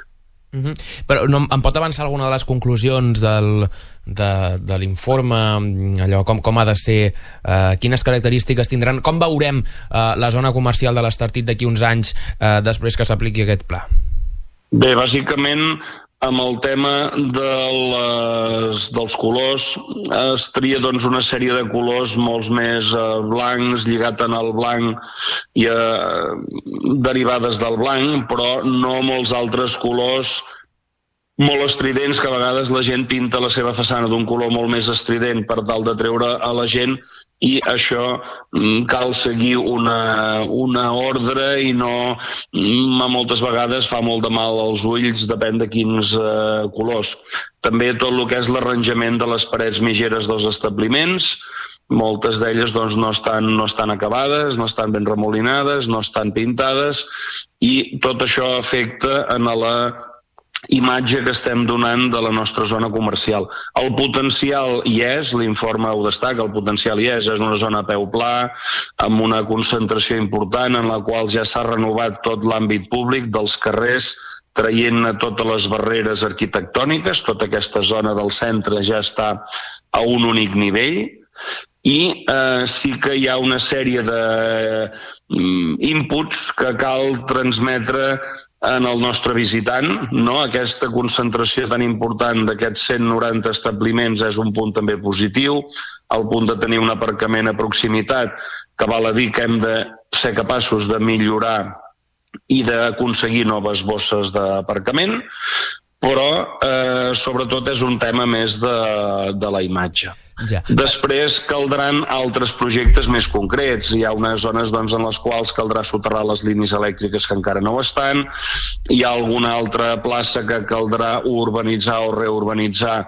Però em pot avançar alguna de les conclusions de l'informe, allò com ha de ser, quines característiques tindran, com veurem la zona comercial de l'Estartit d'aquí uns anys després que s'apliqui aquest pla? Bé, bàsicament amb el tema dels colors, es tria doncs, una sèrie de colors molts més blancs, lligat en el blanc i derivades del blanc, però no molts altres colors molt estridents, que a vegades la gent pinta la seva façana d'un color molt més estrident per tal de treure a la gent, i això cal seguir una ordre i no, moltes vegades fa molt de mal als ulls, depèn de quins colors. També tot el que és l'arranjament de les parets mitgeres dels establiments, moltes d'elles doncs, no estan acabades, no estan ben remolinades, no estan pintades, i tot això afecta en la imatge que estem donant de la nostra zona comercial. El potencial hi és, l'informe ho destaca, el potencial hi és una zona a peu pla, amb una concentració important en la qual ja s'ha renovat tot l'àmbit públic dels carrers, traient totes les barreres arquitectòniques, tota aquesta zona del centre ja està a un únic nivell, i sí que hi ha una sèrie d'inputs que cal transmetre en el nostre visitant, no? Aquesta concentració tan important d'aquests 190 establiments és un punt també positiu, el punt de tenir un aparcament a proximitat, que val a dir que hem de ser capaços de millorar i d'aconseguir noves bosses d'aparcament, però sobretot és un tema més de la imatge. Ja. Després caldran altres projectes més concrets. Hi ha unes zones doncs, en les quals caldrà soterrar les línies elèctriques que encara no ho estan. Hi ha alguna altra plaça que caldrà urbanitzar o reurbanitzar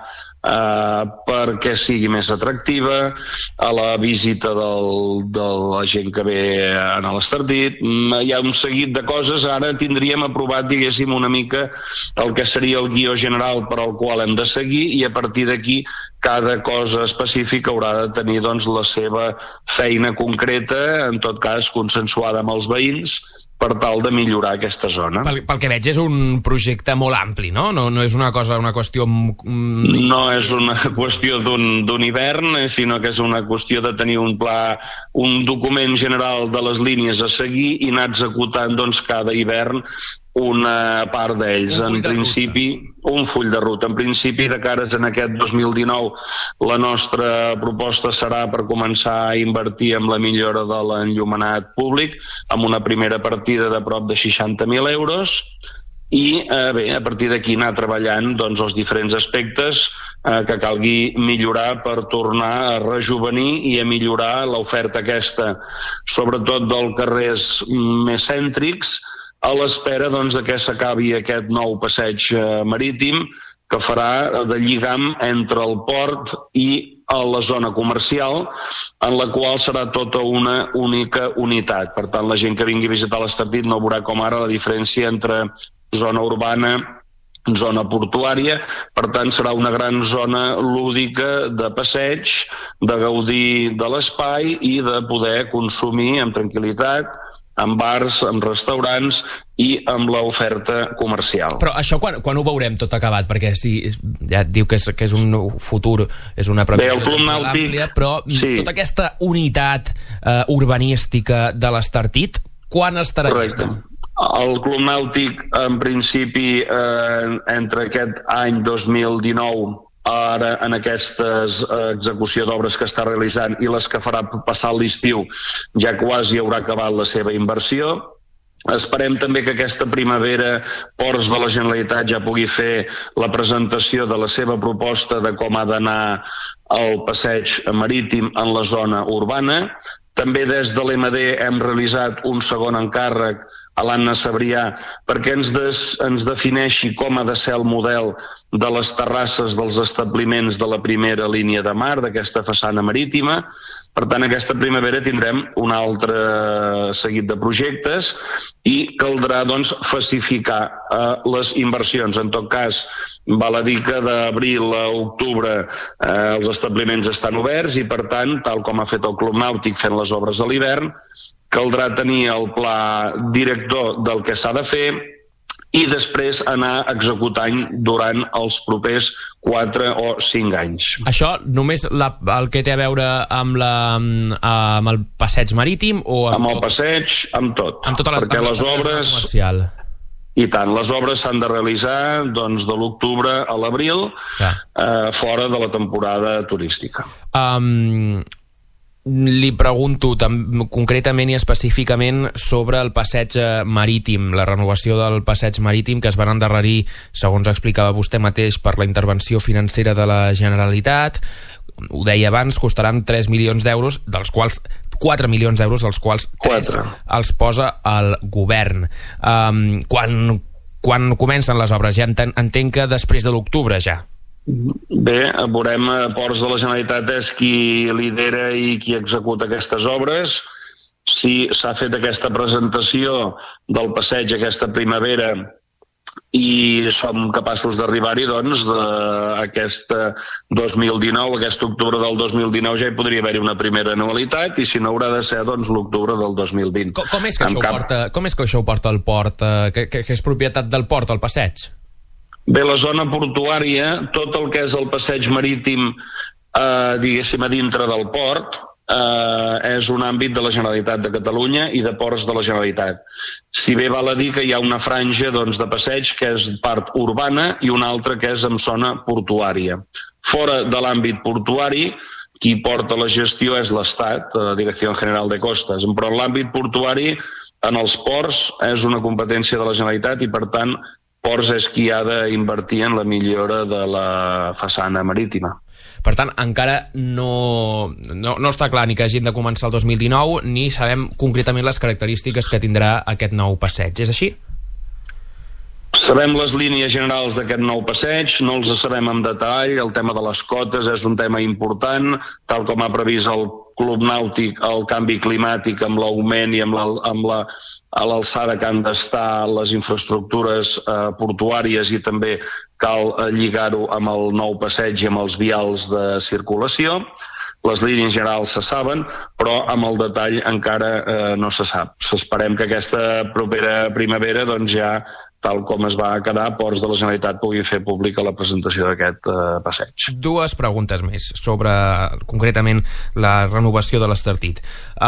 perquè sigui més atractiva, a la visita de la gent que ve a l'Estartit. Hi ha un seguit de coses. Ara tindríem aprovat, diguéssim, una mica el que seria el guió general per al qual hem de seguir, i a partir d'aquí cada cosa específica haurà de tenir doncs, la seva feina concreta, en tot cas consensuada amb els veïns, per tal de millorar aquesta zona. Pel que veig és un projecte molt ampli, no? No és una qüestió... No és una qüestió d'un hivern, sinó que és una qüestió de tenir un pla, un document general de les línies a seguir i anar executant doncs, cada hivern una part d'ells. En principi, un full de ruta. En principi, de cares en aquest 2019, la nostra proposta serà per començar a invertir en la millora de l'enllumenat públic, amb una primera partida de prop de 60.000 euros, i bé, a partir d'aquí anar treballant doncs, els diferents aspectes que calgui millorar per tornar a rejuvenir i a millorar l'oferta aquesta, sobretot dels carrers més cèntrics, a l'espera doncs, que s'acabi aquest nou passeig marítim que farà de lligam entre el port i la zona comercial, en la qual serà tota una única unitat. Per tant, la gent que vingui a visitar l'Estartit no veurà com ara la diferència entre zona urbana, zona portuària. Per tant, serà una gran zona lúdica de passeig, de gaudir de l'espai i de poder consumir amb tranquil·litat, amb bars, amb restaurants i amb l'oferta comercial. Però això quan ho veurem tot acabat? Perquè sí, ja et diu que és un futur, és una previsió molt àmplia, però tota aquesta unitat urbanística de l'Estartit, quan estarà llista? El Club Nàutic, en principi, entre aquest any 2019, ara en aquesta execució d'obres que està realitzant i les que farà passar l'estiu, ja quasi haurà acabat la seva inversió. Esperem també que aquesta primavera Ports de la Generalitat ja pugui fer la presentació de la seva proposta de com ha d'anar el passeig marítim en la zona urbana. També des de l'EMD hem realitzat un segon encàrrec a l'Anna Sabrià perquè ens defineixi com ha de ser el model de les terrasses dels establiments de la primera línia de mar, d'aquesta façana marítima. Per tant, aquesta primavera tindrem un altre seguit de projectes i caldrà doncs, facilitar les inversions. En tot cas, val a dir que d'abril a octubre els establiments estan oberts i, per tant, tal com ha fet el Club Nàutic fent les obres a l'hivern, caldrà tenir el pla director del que s'ha de fer i després anar executant durant els propers 4 o 5 anys. Això només el que té a veure amb el passeig marítim o amb el passeig, amb tot. Amb totes les perquè les obres... I tant, les obres s'han de realitzar doncs, de l'octubre a l'abril, fora de la temporada turística. Li pregunto concretament i específicament sobre el passeig marítim, la renovació del passeig marítim que es van endarrerir, segons explicava vostè mateix, per la intervenció financera de la Generalitat. Ho deia abans, costaran 3 milions d'euros, dels quals 4 milions d'euros, dels quals 3 els posa el govern. Quan comencen les obres? Ja entenc que després de l'octubre ja. Bé, veurem, Ports de la Generalitat és qui lidera i qui executa aquestes obres. Si s'ha fet aquesta presentació del passeig aquesta primavera i som capaços d'arribar-hi, doncs, d'aquest 2019, aquest octubre del 2019 ja hi podria haver-hi una primera anualitat, i si no haurà de ser, doncs, l'octubre del 2020. Com és que això ho porta el port? Que és propietat del port, el passeig? Bé, la zona portuària, tot el que és el passeig marítim, diguéssim, a dintre del port, és un àmbit de la Generalitat de Catalunya i de Ports de la Generalitat. Si bé val a dir que hi ha una franja doncs, de passeig que és part urbana i una altra que és en zona portuària. Fora de l'àmbit portuari, qui porta la gestió és l'Estat, la Direcció General de Costes, però en l'àmbit portuari, en els ports, és una competència de la Generalitat i, per tant, Ports és qui ha d'invertir en la millora de la façana marítima. Per tant, encara no està clar ni que hagin de començar el 2019, ni sabem concretament les característiques que tindrà aquest nou passeig. És així? Sabem les línies generals d'aquest nou passeig, no els sabem en detall, el tema de les cotes és un tema important, tal com ha previst el Club Nàutic, el canvi climàtic amb l'augment i amb l'alçada que han d'estar les infraestructures portuàries, i també cal lligar-ho amb el nou passeig i amb els vials de circulació. Les línies generals se saben, però amb el detall encara no se sap. Esperem que aquesta propera primavera doncs ja, tal com es va quedar, Ports de la Generalitat pugui fer pública la presentació d'aquest passeig. Dues preguntes més sobre concretament la renovació de l'Estartit.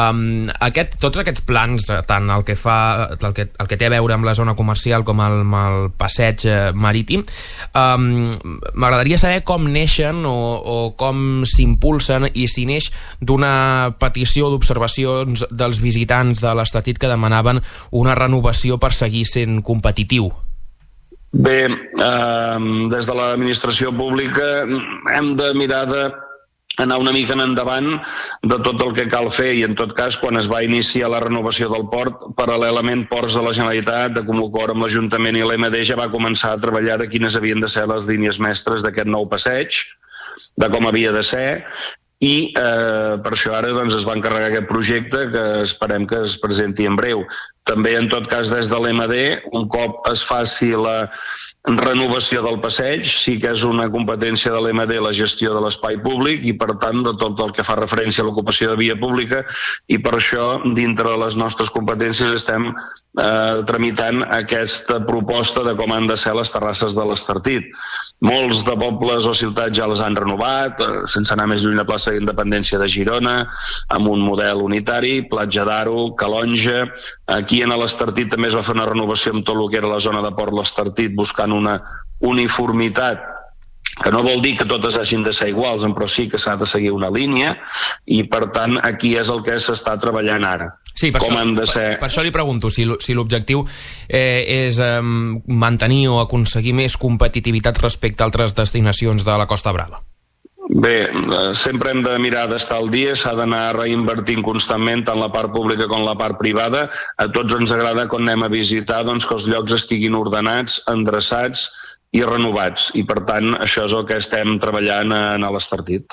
Tots aquests plans, tant el que té a veure amb la zona comercial com amb el passeig marítim, m'agradaria saber com neixen o com s'impulsen, i si neix d'una petició d'observacions dels visitants de l'Estartit que demanaven una renovació per seguir sent competitiu. Bé, des de l'administració pública hem de mirar d'anar una mica en endavant de tot el que cal fer, i en tot cas, quan es va iniciar la renovació del port, paral·lelament Ports de la Generalitat, de comú acord amb l'Ajuntament i l'EMD, ja va començar a treballar de quines havien de ser les línies mestres d'aquest nou passeig, de com havia de ser, i per això ara doncs, es va encarregar aquest projecte que esperem que es presenti en breu. També, en tot cas, des de l'EMD, un cop es faci la renovació del passeig, sí que és una competència de l'EMD la gestió de l'espai públic i, per tant, de tot el que fa referència a l'ocupació de via pública, i per això, dintre de les nostres competències, estem tramitant aquesta proposta de com han de ser les terrasses de l'Estartit. Molts de pobles o ciutats ja les han renovat, sense anar més lluny, la plaça d'Independència de Girona, amb un model unitari, Platja d'Aro, Calonja. Aquí a l'Estartit també es va fer una renovació amb tot el que era la zona de Port l'Estartit, buscant una uniformitat, que no vol dir que totes hagin de ser iguals, però sí que s'ha de seguir una línia, i per tant aquí és el que s'està treballant ara. Sí, per això li pregunto si l'objectiu és mantenir o aconseguir més competitivitat respecte a altres destinacions de la Costa Brava. Bé, sempre hem de mirar d'estar al dia, s'ha d'anar reinvertint constantment tant la part pública com la part privada. A tots ens agrada quan anem a visitar doncs, que els llocs estiguin ordenats, endreçats i renovats, i per tant això és el que estem treballant a l'Estartit.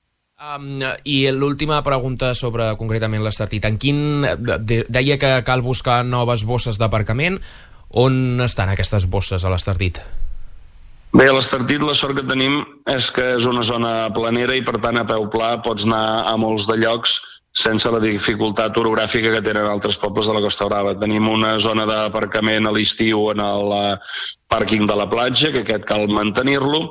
I l'última pregunta sobre concretament l'Estartit. Deia que cal buscar noves bosses d'aparcament. On estan aquestes bosses a l'Estartit? Bé, a l'Estartit la sort que tenim és que és una zona planera i, per tant, a peu pla pots anar a molts de llocs sense la dificultat orogràfica que tenen altres pobles de la Costa Brava. Tenim una zona d'aparcament a l'estiu en el pàrquing de la platja, que aquest cal mantenir-lo.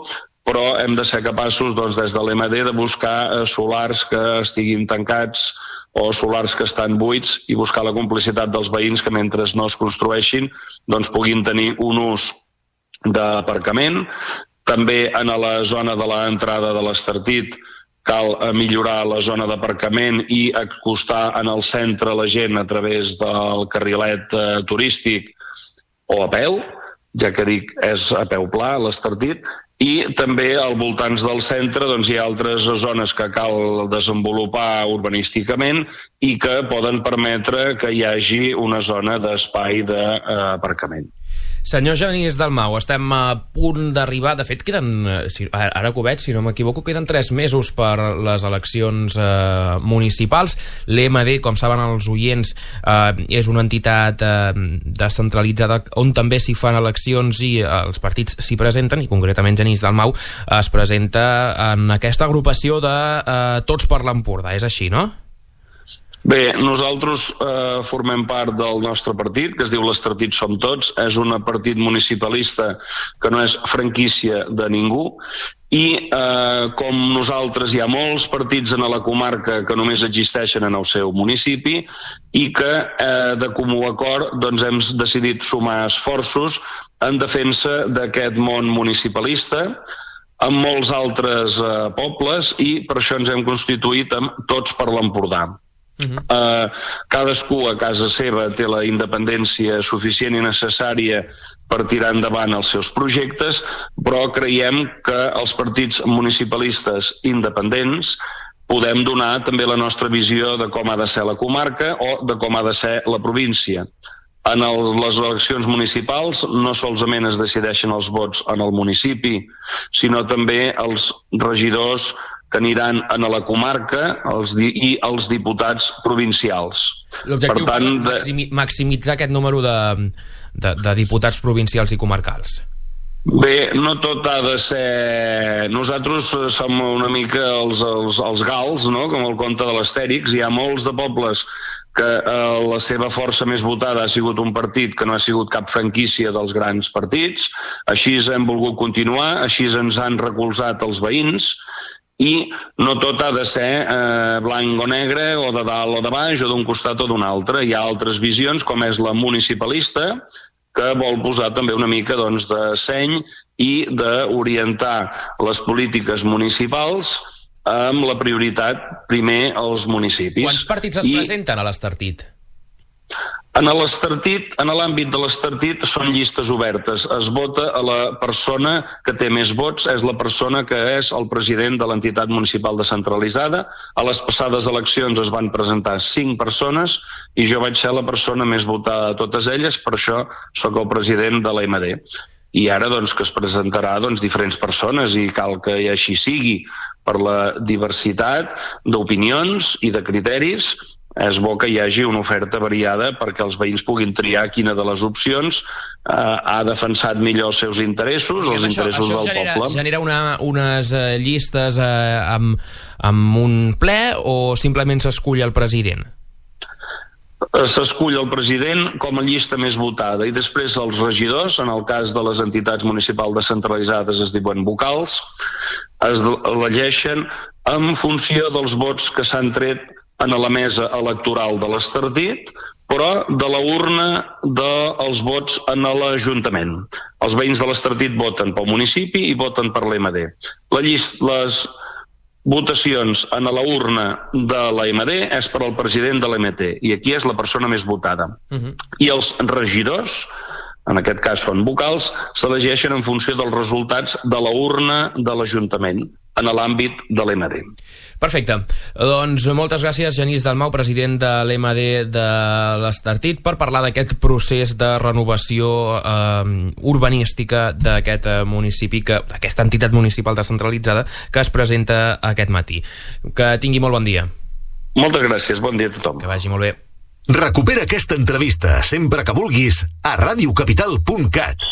però hem de ser capaços des de l'EMD de buscar solars que estiguin tancats o solars que estan buits i buscar la complicitat dels veïns que mentre no es construeixin puguin tenir un ús d'aparcament. També en la zona de l'entrada de l'Estartit cal millorar la zona d'aparcament i acostar en el centre la gent a través del carrilet turístic o a peu, ja que dic és a peu pla l'Estartit, i també al voltants del centre hi ha altres zones que cal desenvolupar urbanísticament i que poden permetre que hi hagi una zona d'espai d'aparcament. Senyor Genís Dalmau, estem a punt d'arribar, de fet queden, ara que ho veig, si no m'equivoco, queden 3 mesos per les eleccions municipals. L'EMD, com saben els oients, és una entitat descentralitzada on també s'hi fan eleccions i els partits s'hi presenten, i concretament Genís Dalmau es presenta en aquesta agrupació de Tots per l'Empordà, és així, no? Bé, nosaltres formem part del nostre partit, que es diu l'Estartit Som Tots. És un partit municipalista que no és franquícia de ningú i com nosaltres hi ha molts partits en la comarca que només existeixen en el seu municipi i que de comú acord hem decidit sumar esforços en defensa d'aquest món municipalista amb molts altres pobles i per això ens hem constituït amb Tots per l'Empordà. Cadascú a casa seva té la independència suficient i necessària per tirar endavant els seus projectes, però creiem que els partits municipalistes independents podem donar també la nostra visió de com ha de ser la comarca o de com ha de ser la província. En les eleccions municipals no solament es decideixen els vots en el municipi, sinó també els regidors que aniran a la comarca i els diputats provincials. L'objectiu és maximitzar aquest número de diputats provincials i comarcals. Bé, no tot ha de ser... Nosaltres som una mica els gals, no? Com el conte de l'Astèrix. Hi ha molts de pobles que la seva força més votada ha sigut un partit que no ha sigut cap franquícia dels grans partits. Així hem volgut continuar, així ens han recolzat els veïns, i no tot ha de ser blanc o negre o de dalt o de baix o d'un costat o d'un altre. Hi ha altres visions com és la municipalista que vol posar també una mica de seny i d'orientar les polítiques municipals amb la prioritat primer als municipis. Quants partits es presenten a l'Estartit? En l'àmbit de l'Estartit són llistes obertes. Es vota a la persona que té més vots, és la persona que és el president de l'entitat municipal descentralitzada. A les passades eleccions es van presentar 5 persones i jo vaig ser la persona més votada de totes elles, per això sóc el president de l'EMD. I ara que es presentarà diferents persones i cal que així sigui per la diversitat d'opinions i de criteris. És bo que hi hagi una oferta variada perquè els veïns puguin triar quina de les opcions ha defensat millor els seus interessos, els interessos del poble. Això genera unes llistes amb un ple o simplement s'escull el president? S'escull el president com a llista més votada i després els regidors, en el cas de les entitats municipals descentralitzades es diuen vocals, es elegeixen en funció dels vots que s'han tret en la mesa electoral de l'Estartit, però de la urna dels vots en l'Ajuntament. Els veïns de l'Estartit voten pel municipi i voten per l'EMD. Les votacions en la urna de l'EMD és per al president de l'EMT i aquí és la persona més votada. I els regidors, en aquest cas són vocals, s'elegeixen en funció dels resultats de la urna de l'Ajuntament en l'àmbit de l'EMD. Perfecte. Doncs moltes gràcies, Genís Dalmau, president de l'EMD de l'Estartit, per parlar d'aquest procés de renovació urbanística d'aquest municipi, d'aquesta entitat municipal descentralitzada que es presenta aquest matí. Que tingui molt bon dia. Moltes gràcies, bon dia a tothom. Que vagi molt bé. Recupera aquesta entrevista sempre que vulguis a radiocapital.cat.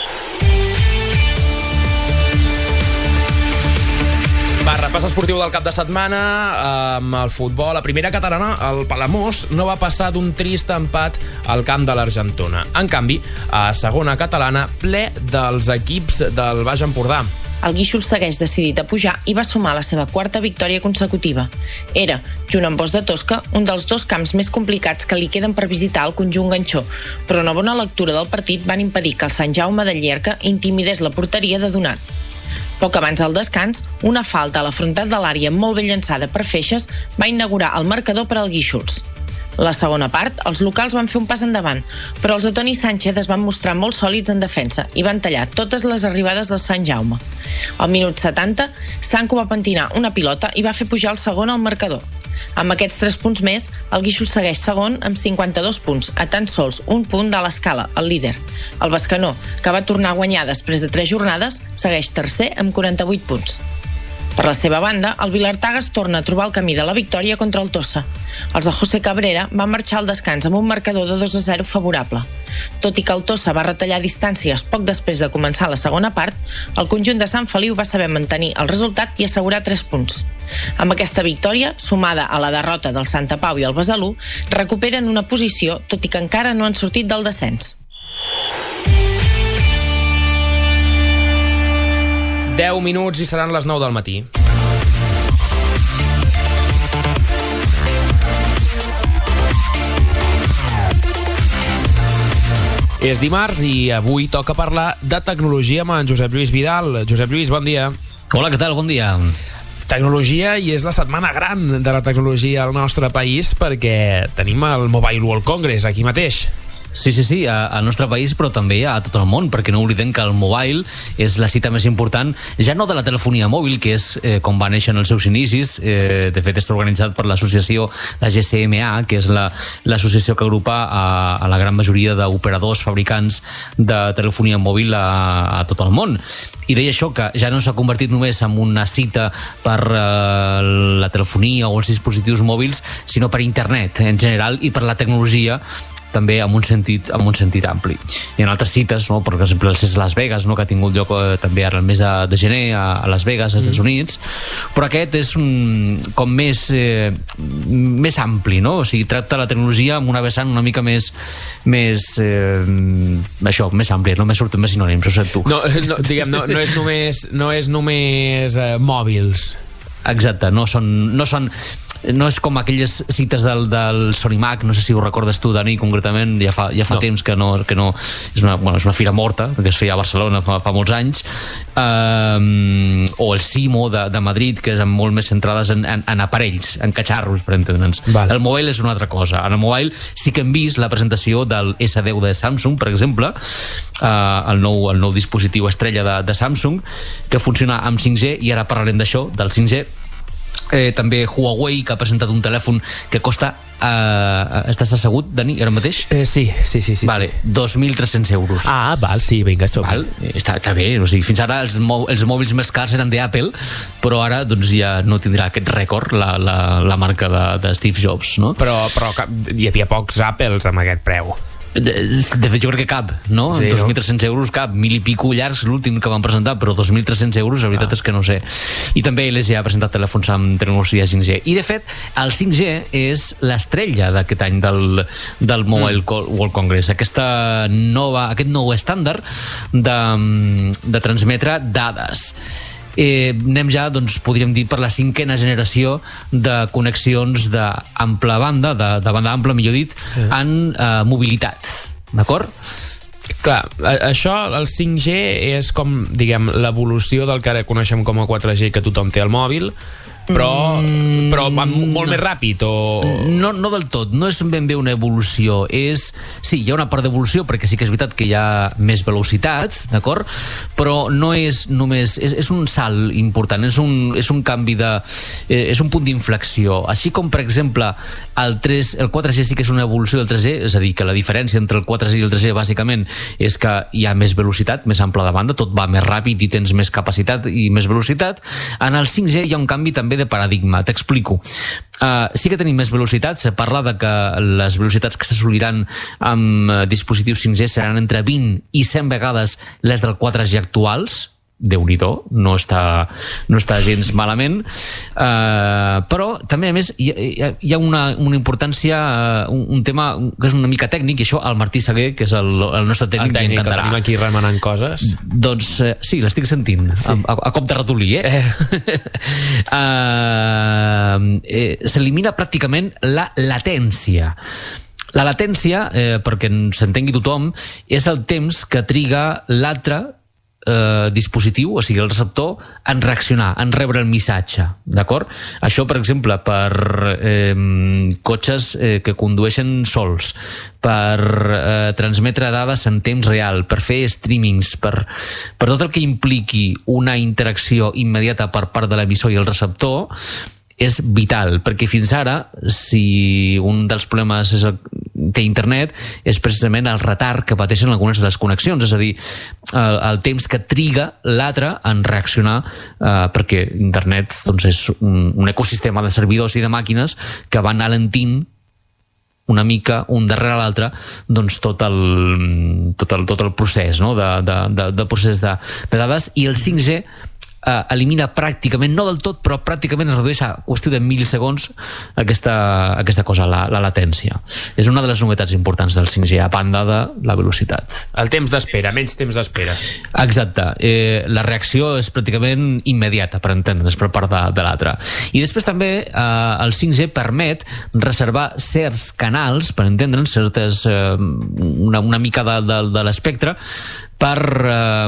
Repàs esportiu del cap de setmana amb el futbol. La primera catalana, el Palamós, no va passar d'un trist empat al camp de l'Argentona. En canvi, a segona catalana, ple dels equips del Baix Empordà. el Guíxols segueix decidit a pujar i va sumar la seva quarta victòria consecutiva. Era, junt amb Bos de Tosca, un dels 2 camps més complicats que li queden per visitar al conjunt ganxó, però una bona lectura del partit van impedir que el Sant Jaume de Llierca intimidés la porteria de Donat. Poc abans del descans, una falta a la frontat de l'àrea molt ben llançada per Feixes va inaugurar el marcador per al Guíxols. La segona part, els locals van fer un pas endavant, però els de Toni Sánchez es van mostrar molt sòlids en defensa i van tallar totes les arribades del Sant Jaume. Al minut 70, Sanco va pentinar una pilota i va fer pujar el segon al marcador. Amb aquests 3 punts més, el Guíxols segueix segon amb 52 punts, a tan sols un punt de l'escala, el líder. El Bescanó, que va tornar a guanyar després de 3 jornades, segueix tercer amb 48 punts. Per la seva banda, el Vilartaga es torna a trobar el camí de la victòria contra el Tossa. Els de José Cabrera van marxar al descans amb un marcador de 2-0 favorable. Tot i que el Tossa va retallar distàncies poc després de començar la segona part, el conjunt de Sant Feliu va saber mantenir el resultat i assegurar 3 punts. Amb aquesta victòria, sumada a la derrota del Santa Pau i el Besalú, recuperen una posició, tot i que encara no han sortit del descens. 10 minuts i seran les 9 del matí. És dimarts i avui toca parlar de tecnologia amb en Josep Lluís Vidal. Josep Lluís, bon dia. Hola, què tal? Bon dia. Tecnologia, i és la setmana gran de la tecnologia al nostre país perquè tenim el Mobile World Congress aquí mateix. Sí, al nostre país, però també a tot el món, perquè no oblidem que el mobile és la cita més important, ja no de la telefonia mòbil, que és com va néixer en els seus inicis. De fet, està organitzat per l'associació, la GSMA, que és l'associació que agrupa a la gran majoria d'operadors, fabricants de telefonia mòbil a tot el món. I deia això, que ja no s'ha convertit només en una cita per la telefonia o els dispositius mòbils, sinó per internet en general i per la tecnologia també amb un sentit ampli. Hi ha altres cites, no? Per exemple, el CES Las Vegas, no? Que ha tingut lloc també ara el mes de gener a Las Vegas, als Estats Units, però aquest és com més ampli, no? O sigui, tracta la tecnologia amb una vessant una mica més àmplia, no m'he sortit més sinònims, ho sento. No és només mòbils. Exacte, no és com aquelles cites del Sonimac, no sé si ho recordes tu, Dani, concretament, ja fa temps que no és una fira morta, que es feia a Barcelona fa molts anys, o el Simo de Madrid, que és molt més centrades en aparells, en catxarros, per entendre'ns. El mobile és una altra cosa. En el mobile sí que hem vist la presentació del S10 de Samsung, per exemple, el nou dispositiu estrella de Samsung, que funciona amb 5G, i ara parlarem d'això, del 5G. També Huawei, que ha presentat un telèfon que costa estàs assegut, Dani, ara mateix? Sí. Vale, 2.300 euros. Ah, val, sí, vinga, està bé, o sigui, fins ara els mòbils més cars eren d'Apple, però ara doncs ja no tindrà aquest rècord la marca de Steve Jobs, no? Però hi havia pocs Apples amb aquest preu. De fet, jo crec que cap, no? Sí, 2.300 euros cap, 1.000 i pico llargs l'últim que van presentar, però 2.300 euros la veritat és que no sé. I també LG ha presentat telèfons amb tecnologia 5G. I de fet, el 5G és l'estrella d'aquest any del Mobile World Congress. Aquest nou estàndard de transmetre dades. Anem ja, doncs, podríem dir, per la 5a generació de connexions d'ampla banda, de banda ampla, millor dit, en mobilitat, d'acord? Clar, això, el 5G és com, diguem, l'evolució del que ara coneixem com a 4G que tothom té al mòbil, però va molt més ràpid o... No del tot, no és ben bé una evolució, sí, hi ha una part d'evolució perquè sí que és veritat que hi ha més velocitat, d'acord? Però no és només, és un salt important, és un canvi és un punt d'inflexió, així com per exemple el 4G sí que és una evolució del 3G, és a dir, que la diferència entre el 4G i el 3G bàsicament és que hi ha més velocitat, més ample de banda, tot va més ràpid i tens més capacitat i més velocitat. En el 5G hi ha un canvi també de paradigma, t'explico. Sí que tenim més velocitat, se parla de que les velocitats que s'assoliran amb dispositius 5G seran entre 20 i 100 vegades les del 4G actuals, Déu-n'hi-do, no està gens malament, però també a més hi ha una importància, un tema que és una mica tècnic, i això al Martí Seguer, que és el nostre tècnic, li encantarà. El tenim aquí remenant coses. Doncs sí, l'estic sentint, a cop de ratolí, s'elimina pràcticament la latència. La latència, perquè s'entengui tothom, és el temps que triga l'altre dispositiu, o sigui el receptor, en reaccionar, en rebre el missatge, d'acord? Això, per exemple, per cotxes que condueixen sols, per transmetre dades en temps real, per fer streamings, per tot el que impliqui una interacció immediata per part de l'emissor i el receptor, és vital, perquè fins ara, si un dels problemes té internet, és precisament el retard que pateixen algunes de les connexions, és a dir, el temps que triga l'altre en reaccionar, perquè internet doncs, és un ecosistema de servidors i de màquines que van alentint una mica, un darrere l'altre, doncs tot el procés, no? de procés de dades, i el 5G elimina pràcticament, no del tot, però pràcticament es redueix a qüestió de milisegons aquesta cosa, la latència. És una de les novetats importants del 5G, a banda de la velocitat. El temps d'espera, menys temps d'espera. Exacte. La reacció és pràcticament immediata, per entendre's, per part de l'altre. I després també el 5G permet reservar certs canals, per entendre'ns, una mica de l'espectre, per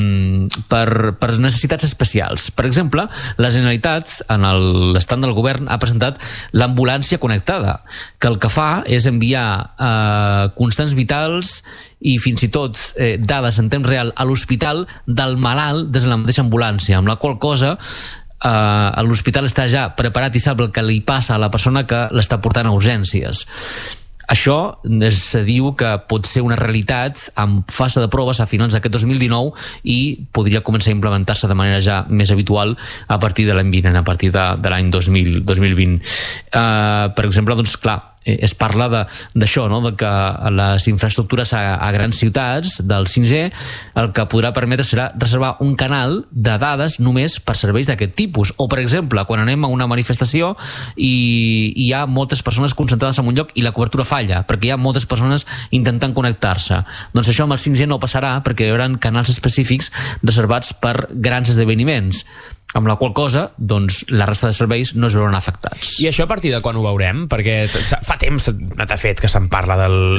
necessitats especials. Per exemple, la Generalitat, en l'estat del govern, ha presentat l'ambulància connectada, que el que fa és enviar constants vitals i fins i tot dades en temps real a l'hospital del malalt des de la mateixa ambulància, amb la qual cosa l'hospital està ja preparat i sap el que li passa a la persona que l'està portant a urgències. Això es diu que pot ser una realitat en fase de proves a finals d'aquest 2019 i podria començar a implementar-se de manera ja més habitual a partir de l'any vinent, a partir de l'any 2020. Per exemple, doncs clar, es parla d'això, no? De que les infraestructures a grans ciutats del 5G el que podrà permetre serà reservar un canal de dades només per serveis d'aquest tipus. O, per exemple, quan anem a una manifestació i hi ha moltes persones concentrades en un lloc i la cobertura falla, perquè hi ha moltes persones intentant connectar-se. Doncs això amb el 5G no passarà, perquè hi haurà canals específics reservats per grans esdeveniments, amb la qual cosa, doncs, la resta de serveis no es veuran afectats. I això a partir de quan ho veurem? Perquè fa temps, de fet, que se'n parla del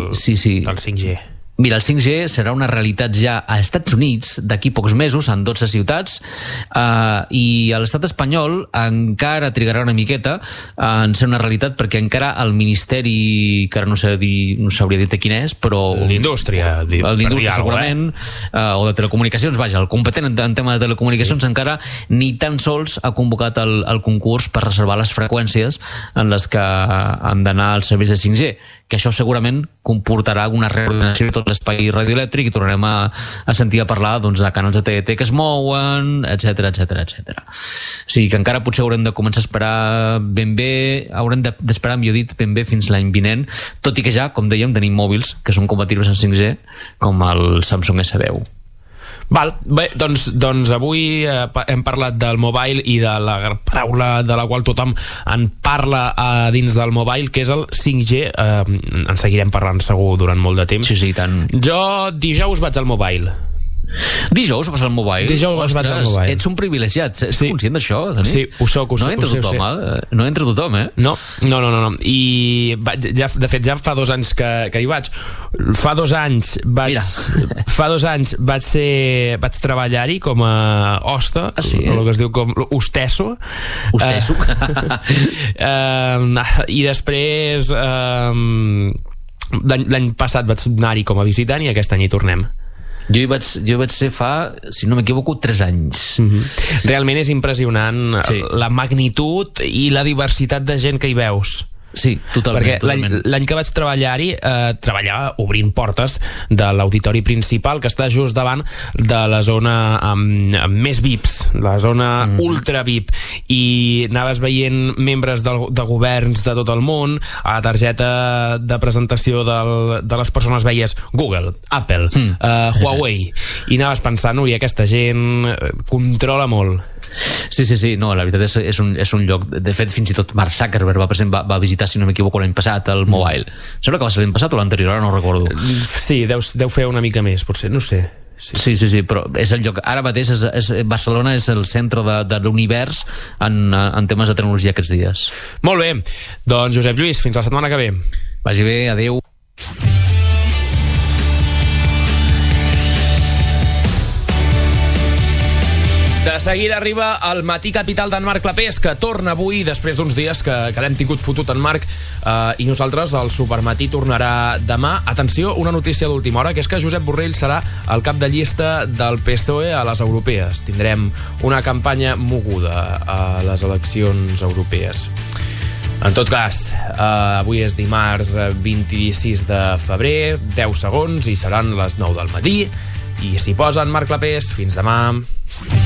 5G. Mira, el 5G serà una realitat ja a Estats Units d'aquí pocs mesos, en 12 ciutats, i a l'estat espanyol encara trigarà una miqueta en ser una realitat, perquè encara el Ministeri, que ara no sabria dir quin és, però... L'indústria. L'indústria, segurament, o de telecomunicacions, vaja, el competent en tema de telecomunicacions encara ni tan sols ha convocat el concurs per reservar les freqüències en les que han d'anar els serveis de 5G, que això segurament comportarà una reordenació de tot l'espai radioelèctric i tornarem a sentir a parlar doncs, de canals de TDT que es mouen, etc. O sigui que encara potser haurem de començar a esperar ben bé, haurem d'esperar, millor dit, ben bé fins l'any vinent, tot i que ja, com dèiem, tenim mòbils que són compatibles amb 5G, com el Samsung S10. Val, bé, doncs avui hem parlat del mobile i de la paraula de la qual tothom en parla dins del mobile, que és el 5G. En seguirem parlant segur durant molt de temps. Sí, tant. Jo dijous vaig al mobile. Dijous vas al mobile? Dijous vaig al mobile. Ets un privilegiat. Ets conscient d'això, Dani? Sí, ho soc. No entra tothom, eh? No. I de fet ja fa 2 anys que hi vaig. Fa 2 anys vaig treballar-hi com a hoste, el que es diu com hostesso. I després l'any passat vaig anar-hi com a visitant i aquest any hi tornem. Jo hi vaig ser fa, si no m'equivoco, 3 anys. Realment és impressionant la magnitud i la diversitat de gent que hi veus. Sí, totalment. Perquè l'any que vaig treballar-hi, treballava obrint portes de l'auditori principal, que està just davant de la zona amb més VIPs, la zona ultra VIP, i anaves veient membres de governs de tot el món. A la targeta de presentació de les persones veies Google, Apple, Huawei, i anaves pensant, ui, aquesta gent controla molt. Sí, no, la veritat és un lloc. De fet, fins i tot Mark Zuckerberg va visitar, si no m'equivoco, l'any passat el Mobile. Sembla que va ser l'any passat o l'anterior, ara no recordo. Sí, deu fer una mica més, potser, no sé. Sí, però és el lloc. Ara mateix Barcelona és el centre de l'univers en temes de tecnologia aquests dies. Molt bé, doncs Josep Lluís, fins la setmana que ve. Vagi bé, adeu. De seguida arriba el Matí Capital d'en Marc Clapés, que torna avui després d'uns dies que l'hem tingut fotut en Marc, i nosaltres el Supermatí tornarà demà. Atenció, una notícia d'última hora, que és que Josep Borrell serà el cap de llista del PSOE a les europees. Tindrem una campanya moguda a les eleccions europees. En tot cas, avui és dimarts 26 de febrer, 10 segons i seran les 9 del matí, i s'hi posa en Marc Clapés. Fins demà.